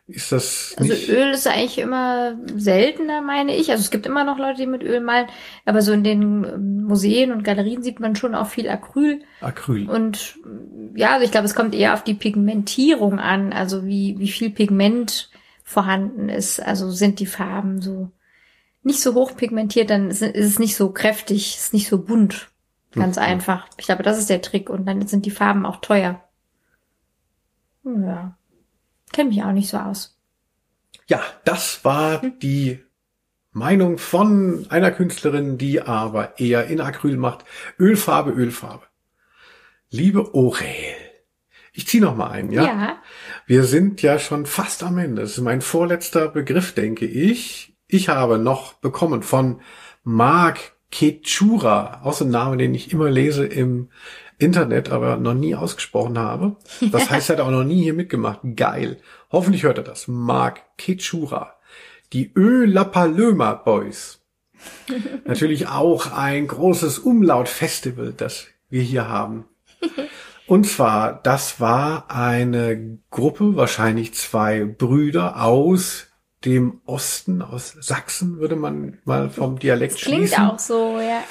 Ist das Also nicht Öl ist eigentlich immer seltener, meine ich. Also es gibt immer noch Leute, die mit Öl malen, aber so in den Museen und Galerien sieht man schon auch viel Acryl. Acryl? Und ja, also ich glaube, es kommt eher auf die Pigmentierung an, also wie viel Pigment vorhanden ist. Also sind die Farben so nicht so hoch pigmentiert, dann ist es nicht so kräftig, ist nicht so bunt. Ganz einfach. Ich glaube, das ist der Trick. Und dann sind die Farben auch teuer. Ja. Kennt mich auch nicht so aus. Ja, das war die Meinung von einer Künstlerin, die aber eher in Acryl macht. Ölfarbe, Ölfarbe. Liebe Aurel, ich ziehe noch mal ein, ja? Ja. Wir sind ja schon fast am Ende. Das ist mein vorletzter Begriff, denke ich. Ich habe noch bekommen von Marc Kechura, auch so ein Name, den ich immer lese im Internet, aber noch nie ausgesprochen habe. Das heißt, er hat auch noch nie hier mitgemacht. Geil. Hoffentlich hört er das. Marc Kechura. Die La Paloma Boys. Natürlich auch ein großes Umlaut-Festival, das wir hier haben. Und zwar, das war eine Gruppe, wahrscheinlich 2 Brüder aus dem Osten, aus Sachsen, würde man mal vom Dialekt schließen. Klingt auch so, ja.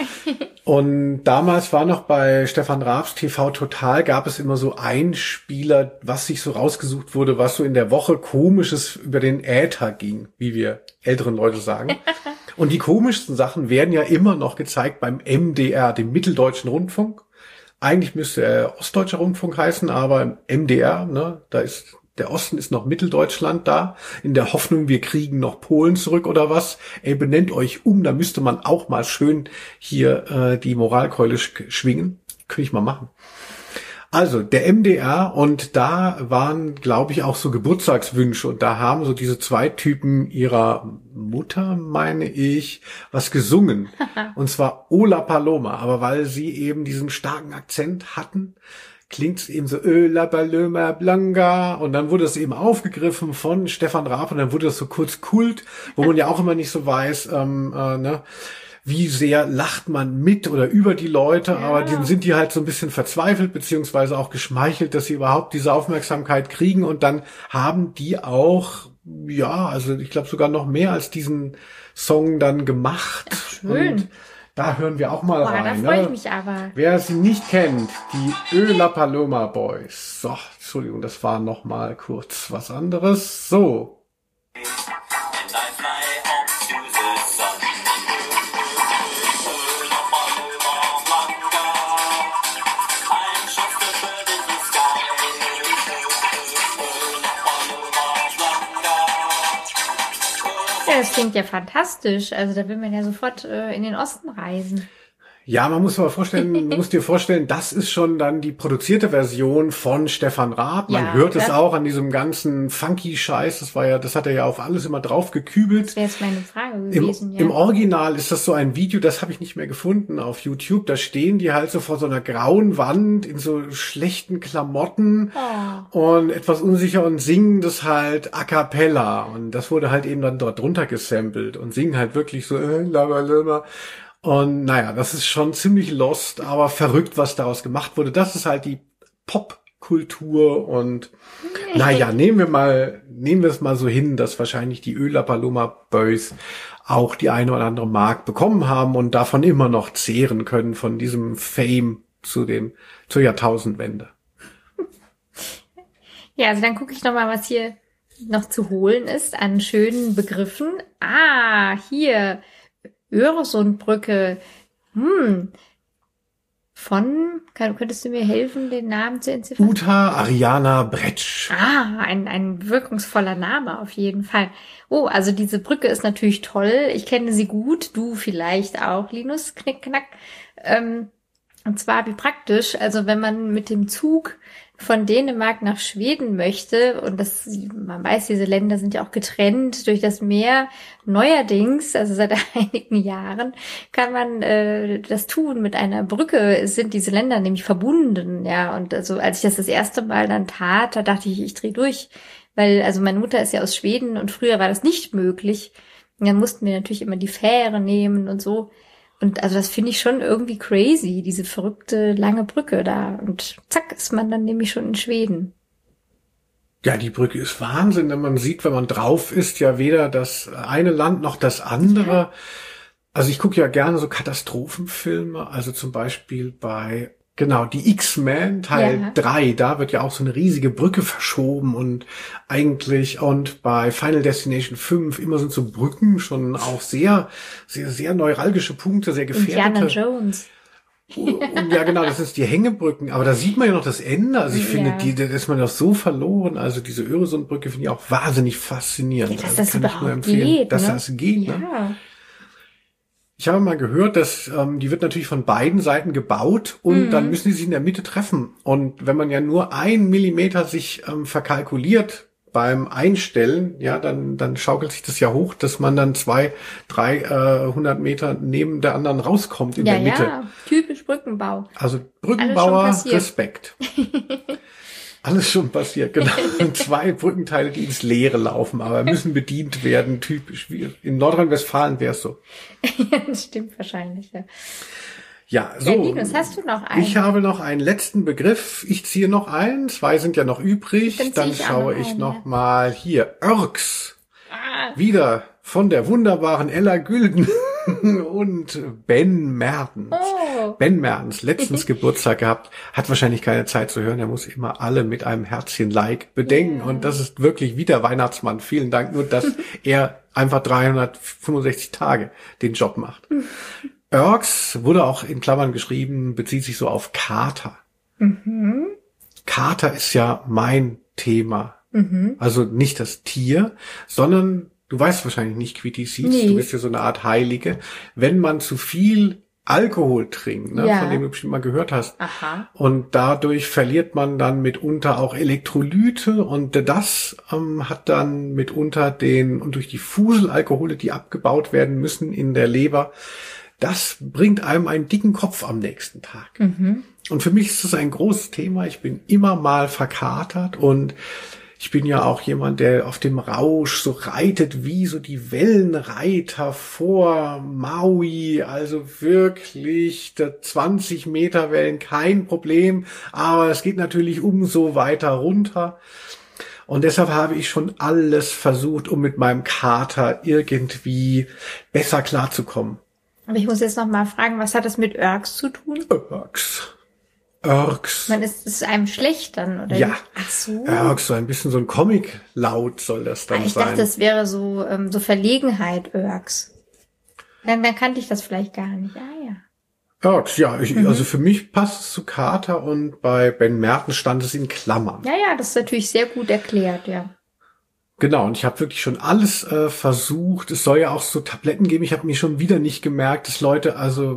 Und damals war noch bei Stefan Raabs TV Total, gab es immer so Einspieler, was sich so rausgesucht wurde, was so in der Woche Komisches über den Äther ging, wie wir älteren Leute sagen. Und die komischsten Sachen werden ja immer noch gezeigt beim MDR, dem Mitteldeutschen Rundfunk. Eigentlich müsste er Ostdeutscher Rundfunk heißen, aber MDR, ne, da ist der Osten ist noch Mitteldeutschland da, in der Hoffnung, wir kriegen noch Polen zurück oder was. Ey, benennt euch um, da müsste man auch mal schön hier die Moralkeule schwingen. Könnte ich mal machen. Also, der MDR, und da waren, glaube ich, auch so Geburtstagswünsche, und da haben so diese 2 Typen ihrer Mutter, meine ich, was gesungen. Und zwar Ola Paloma, aber weil sie eben diesen starken Akzent hatten, klingt es eben so La Paloma Blanca, und dann wurde es eben aufgegriffen von Stefan Raab, und dann wurde es so kurz Kult, wo man ja auch immer nicht so weiß, ne, wie sehr lacht man mit oder über die Leute, ja. Aber dann sind die halt so ein bisschen verzweifelt, beziehungsweise auch geschmeichelt, dass sie überhaupt diese Aufmerksamkeit kriegen, und dann haben die auch, ja, also ich glaube sogar noch mehr als diesen Song dann gemacht. Ach, schön. Und da hören wir auch mal rein. Da freue ich mich aber. Wer sie nicht kennt, die La Paloma Boys. So, Entschuldigung, das war noch mal kurz was anderes. So. Ja, das klingt ja fantastisch. Also da will man ja sofort in den Osten reisen. Ja, man muss dir vorstellen, das ist schon dann die produzierte Version von Stefan Raab. Man hört es auch an diesem ganzen funky Scheiß. Das hat er ja auf alles immer drauf gekübelt. Das wäre jetzt meine Frage gewesen. Im Original ist das so ein Video, das habe ich nicht mehr gefunden auf YouTube. Da stehen die halt so vor so einer grauen Wand in so schlechten Klamotten und etwas unsicher und singen das halt a cappella. Und das wurde halt eben dann dort drunter gesampelt und singen halt wirklich so labalala. Und naja, das ist schon ziemlich lost, aber verrückt, was daraus gemacht wurde. Das ist halt die Popkultur, und naja, nehmen wir es mal so hin, dass wahrscheinlich die La Paloma Boys auch die eine oder andere Mark bekommen haben und davon immer noch zehren können, von diesem Fame zur Jahrtausendwende. Ja, also dann gucke ich noch mal, was hier noch zu holen ist an schönen Begriffen. Hier Öresundbrücke. Könntest du mir helfen, den Namen zu entziffern? Uta Ariana Bretsch. Ein wirkungsvoller Name auf jeden Fall. Oh, also diese Brücke ist natürlich toll. Ich kenne sie gut. Du vielleicht auch, Linus. Knickknack. Und zwar wie praktisch. Also wenn man mit dem Zug von Dänemark nach Schweden möchte, und man weiß, diese Länder sind ja auch getrennt durch das Meer, neuerdings, also seit einigen Jahren, kann man das tun mit einer Brücke, sind diese Länder nämlich verbunden, ja, und also als ich das erste Mal dann tat, da dachte ich drehe durch, weil also meine Mutter ist ja aus Schweden und früher war das nicht möglich, und dann mussten wir natürlich immer die Fähre nehmen und so. Und also das finde ich schon irgendwie crazy, diese verrückte lange Brücke da. Und zack, ist man dann nämlich schon in Schweden. Ja, die Brücke ist Wahnsinn, denn man sieht, wenn man drauf ist, ja weder das eine Land noch das andere. Ja. Also ich gucke ja gerne so Katastrophenfilme, also zum Beispiel bei, genau, die X-Men Teil 3, da wird ja auch so eine riesige Brücke verschoben und bei Final Destination 5 immer sind so Brücken schon auch sehr, sehr, sehr neuralgische Punkte, sehr gefährdete. Indiana Jones. Und ja, genau, das ist die Hängebrücken. Aber da sieht man ja noch das Ende. Also ich finde, da ist man doch so verloren. Also diese Öresundbrücke finde ich auch wahnsinnig faszinierend. Ja, dass das überhaupt geht. Dass das geht, ne? Ich habe mal gehört, dass die wird natürlich von beiden Seiten gebaut und dann müssen die sich in der Mitte treffen. Und wenn man ja nur 1 Millimeter sich verkalkuliert beim Einstellen, ja, dann schaukelt sich das ja hoch, dass man dann 300 Meter neben der anderen rauskommt in der Mitte. Ja, typisch Brückenbau. Also Brückenbauer, Respekt. Alles schon passiert, genau. 2 Brückenteile, die ins Leere laufen, aber müssen bedient werden, typisch. Wie in Nordrhein-Westfalen wäre es so. Ja, das stimmt wahrscheinlich, ja. Ja, so. Ja, Linus, hast du noch einen? Ich habe noch einen letzten Begriff. Ich ziehe noch einen. 2 sind ja noch übrig. Dann schaue ich noch mal hier. Örks. Wieder von der wunderbaren Ella Gülden und Ben Mertens. Oh. Ben Mertens, letztens Geburtstag gehabt. Hat wahrscheinlich keine Zeit zu hören. Er muss immer alle mit einem Herzchen-Like bedenken. Yeah. Und das ist wirklich wie der Weihnachtsmann. Vielen Dank. Nur, dass er einfach 365 Tage den Job macht. Örks wurde auch in Klammern geschrieben, bezieht sich so auf Kater. Mhm. Kater ist ja mein Thema. Mhm. Also nicht das Tier, sondern du weißt wahrscheinlich nicht, Quitty-Seeds, nee. Du bist ja so eine Art Heilige. Wenn man zu viel Alkohol trinkt, ne, von dem du bestimmt mal gehört hast. Aha. Und dadurch verliert man dann mitunter auch Elektrolyte und das hat dann mitunter und durch die Fuselalkohole, die abgebaut werden müssen in der Leber, das bringt einem einen dicken Kopf am nächsten Tag. Mhm. Und für mich ist das ein großes Thema. Ich bin immer mal verkatert und ich bin ja auch jemand, der auf dem Rausch so reitet wie so die Wellenreiter vor Maui. Also wirklich 20 Meter Wellen, kein Problem. Aber es geht natürlich umso weiter runter. Und deshalb habe ich schon alles versucht, um mit meinem Kater irgendwie besser klarzukommen. Aber ich muss jetzt noch mal fragen, was hat das mit Örks zu tun? Örks. Man ist es einem schlecht dann, oder? Ja. Ach so. Örks, so ein bisschen so ein Comic-Laut soll das dann sein. Ich dachte, das wäre so Verlegenheit, Örks. Dann kannte ich das vielleicht gar nicht. Ah ja. Örks, ja. Also für mich passt es zu Kater und bei Ben Mertens stand es in Klammern. Ja, das ist natürlich sehr gut erklärt, ja. Genau, und ich habe wirklich schon alles versucht. Es soll ja auch so Tabletten geben. Ich habe mir schon wieder nicht gemerkt, dass Leute,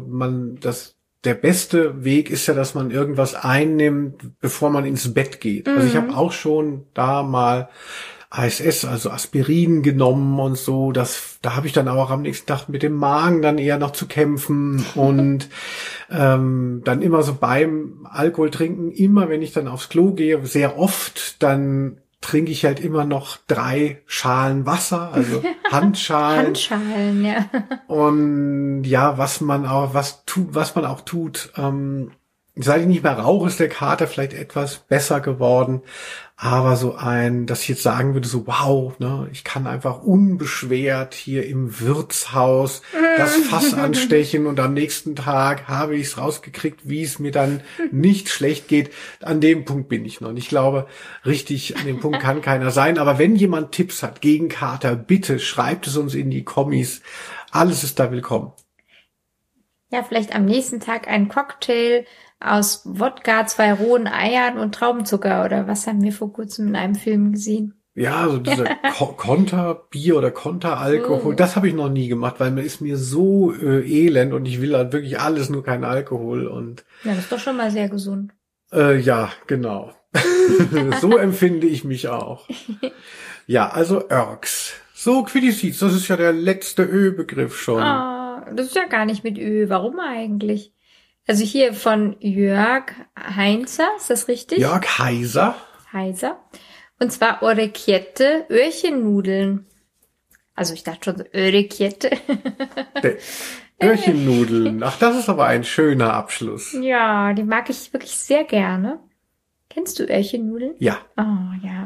der beste Weg ist ja, dass man irgendwas einnimmt, bevor man ins Bett geht. Mhm. Also ich habe auch schon da mal ASS, also Aspirin genommen und so. Da habe ich dann auch am nächsten Tag mit dem Magen dann eher noch zu kämpfen und dann immer so beim Alkohol trinken, immer wenn ich dann aufs Klo gehe, sehr oft, dann trinke ich halt immer noch 3 Schalen Wasser, also Handschalen. Handschalen, ja. Und ja, was man auch tut, seit ich nicht mehr rauche, ist der Kater vielleicht etwas besser geworden. Aber dass ich jetzt sagen würde, so wow, ne, ich kann einfach unbeschwert hier im Wirtshaus das Fass anstechen und am nächsten Tag habe ich es rausgekriegt, wie es mir dann nicht schlecht geht. An dem Punkt bin ich noch. Und ich glaube, richtig an dem Punkt kann keiner sein. Aber wenn jemand Tipps hat gegen Kater, bitte schreibt es uns in die Kommis. Alles ist da willkommen. Ja, vielleicht am nächsten Tag ein Cocktail aus Wodka, 2 rohen Eiern und Traubenzucker oder was haben wir vor kurzem in einem Film gesehen? Ja, so dieser Konterbier oder Konteralkohol, das habe ich noch nie gemacht, weil mir ist mir so elend und ich will halt wirklich alles, nur kein Alkohol und. Ja, das ist doch schon mal sehr gesund. Ja, genau. So empfinde ich mich auch. Ja, also Örks. So, Quitty-Seeds, das ist ja der letzte Ö-Begriff schon. Ah, das ist ja gar nicht mit Ö. Warum eigentlich? Also hier von Jörg Heinzer, ist das richtig? Jörg Heiser. Und zwar Orecchiette, Öhrchennudeln. Also ich dachte schon so, Orecchiette. Öhrchennudeln. Ach, das ist aber ein schöner Abschluss. Ja, die mag ich wirklich sehr gerne. Kennst du Öhrchennudeln? Ja. Oh ja.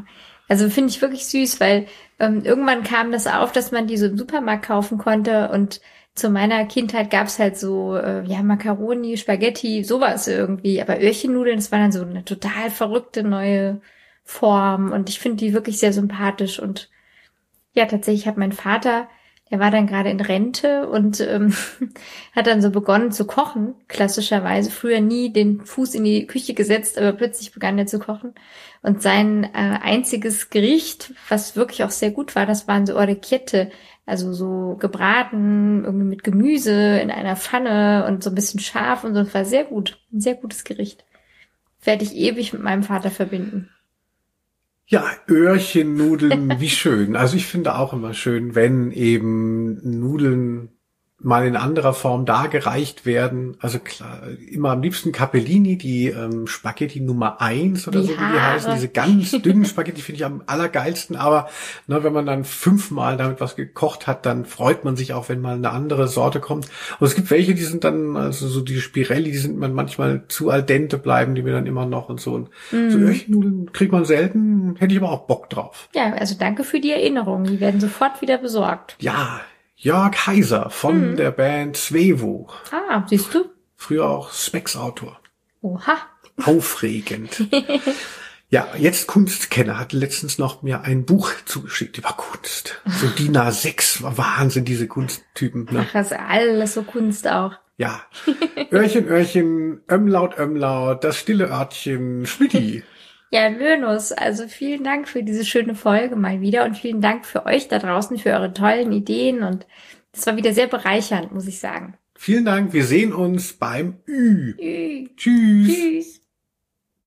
Also finde ich wirklich süß, weil irgendwann kam das auf, dass man die so im Supermarkt kaufen konnte und zu meiner Kindheit gab's halt so, Macaroni, Spaghetti, sowas irgendwie. Aber Öhrchennudeln, das war dann so eine total verrückte neue Form und ich finde die wirklich sehr sympathisch und ja, tatsächlich hat mein Vater, der war dann gerade in Rente und hat dann so begonnen zu kochen, klassischerweise. Früher nie den Fuß in die Küche gesetzt, aber plötzlich begann er zu kochen. Und sein einziges Gericht, was wirklich auch sehr gut war, das waren so Orecchiette, also so gebraten, irgendwie mit Gemüse in einer Pfanne und so ein bisschen scharf und so. Das war sehr gut, ein sehr gutes Gericht. Werde ich ewig mit meinem Vater verbinden. Ja, Öhrchennudeln, wie schön. Also ich finde auch immer schön, wenn eben Nudeln mal in anderer Form dargereicht werden. Also klar, immer am liebsten Capellini, die Spaghetti Nummer 1 oder Die so, wie die Haare. heißen. Diese ganz dünnen Spaghetti finde ich am allergeilsten. Aber ne, wenn man dann 5-mal damit was gekocht hat, dann freut man sich auch, wenn mal eine andere Sorte kommt. Und es gibt welche, die sind dann, also so die Spirelli, die sind man manchmal zu al dente bleiben, die mir dann immer noch und so. Und so Öhrchennudeln kriegt man selten, hätte ich aber auch Bock drauf. Ja, also danke für die Erinnerung. Die werden sofort wieder besorgt. Ja, Jörg Heiser von der Band Svevo. Ah, siehst du? Früher auch Specs-Autor. Oha. Aufregend. Ja, jetzt Kunstkenner hat letztens noch mir ein Buch zugeschickt über Kunst. So DIN A6, Wahnsinn, diese Kunsttypen. Ne? Ach, das ist alles so Kunst auch. Ja, Öhrchen, Öhrchen, Ömlaut, das stille Örtchen, Schmidti. Ja, Löhnus, also vielen Dank für diese schöne Folge mal wieder und vielen Dank für euch da draußen, für eure tollen Ideen und das war wieder sehr bereichernd, muss ich sagen. Vielen Dank, wir sehen uns beim Ü. Tschüss. Tschüss. Tschüss.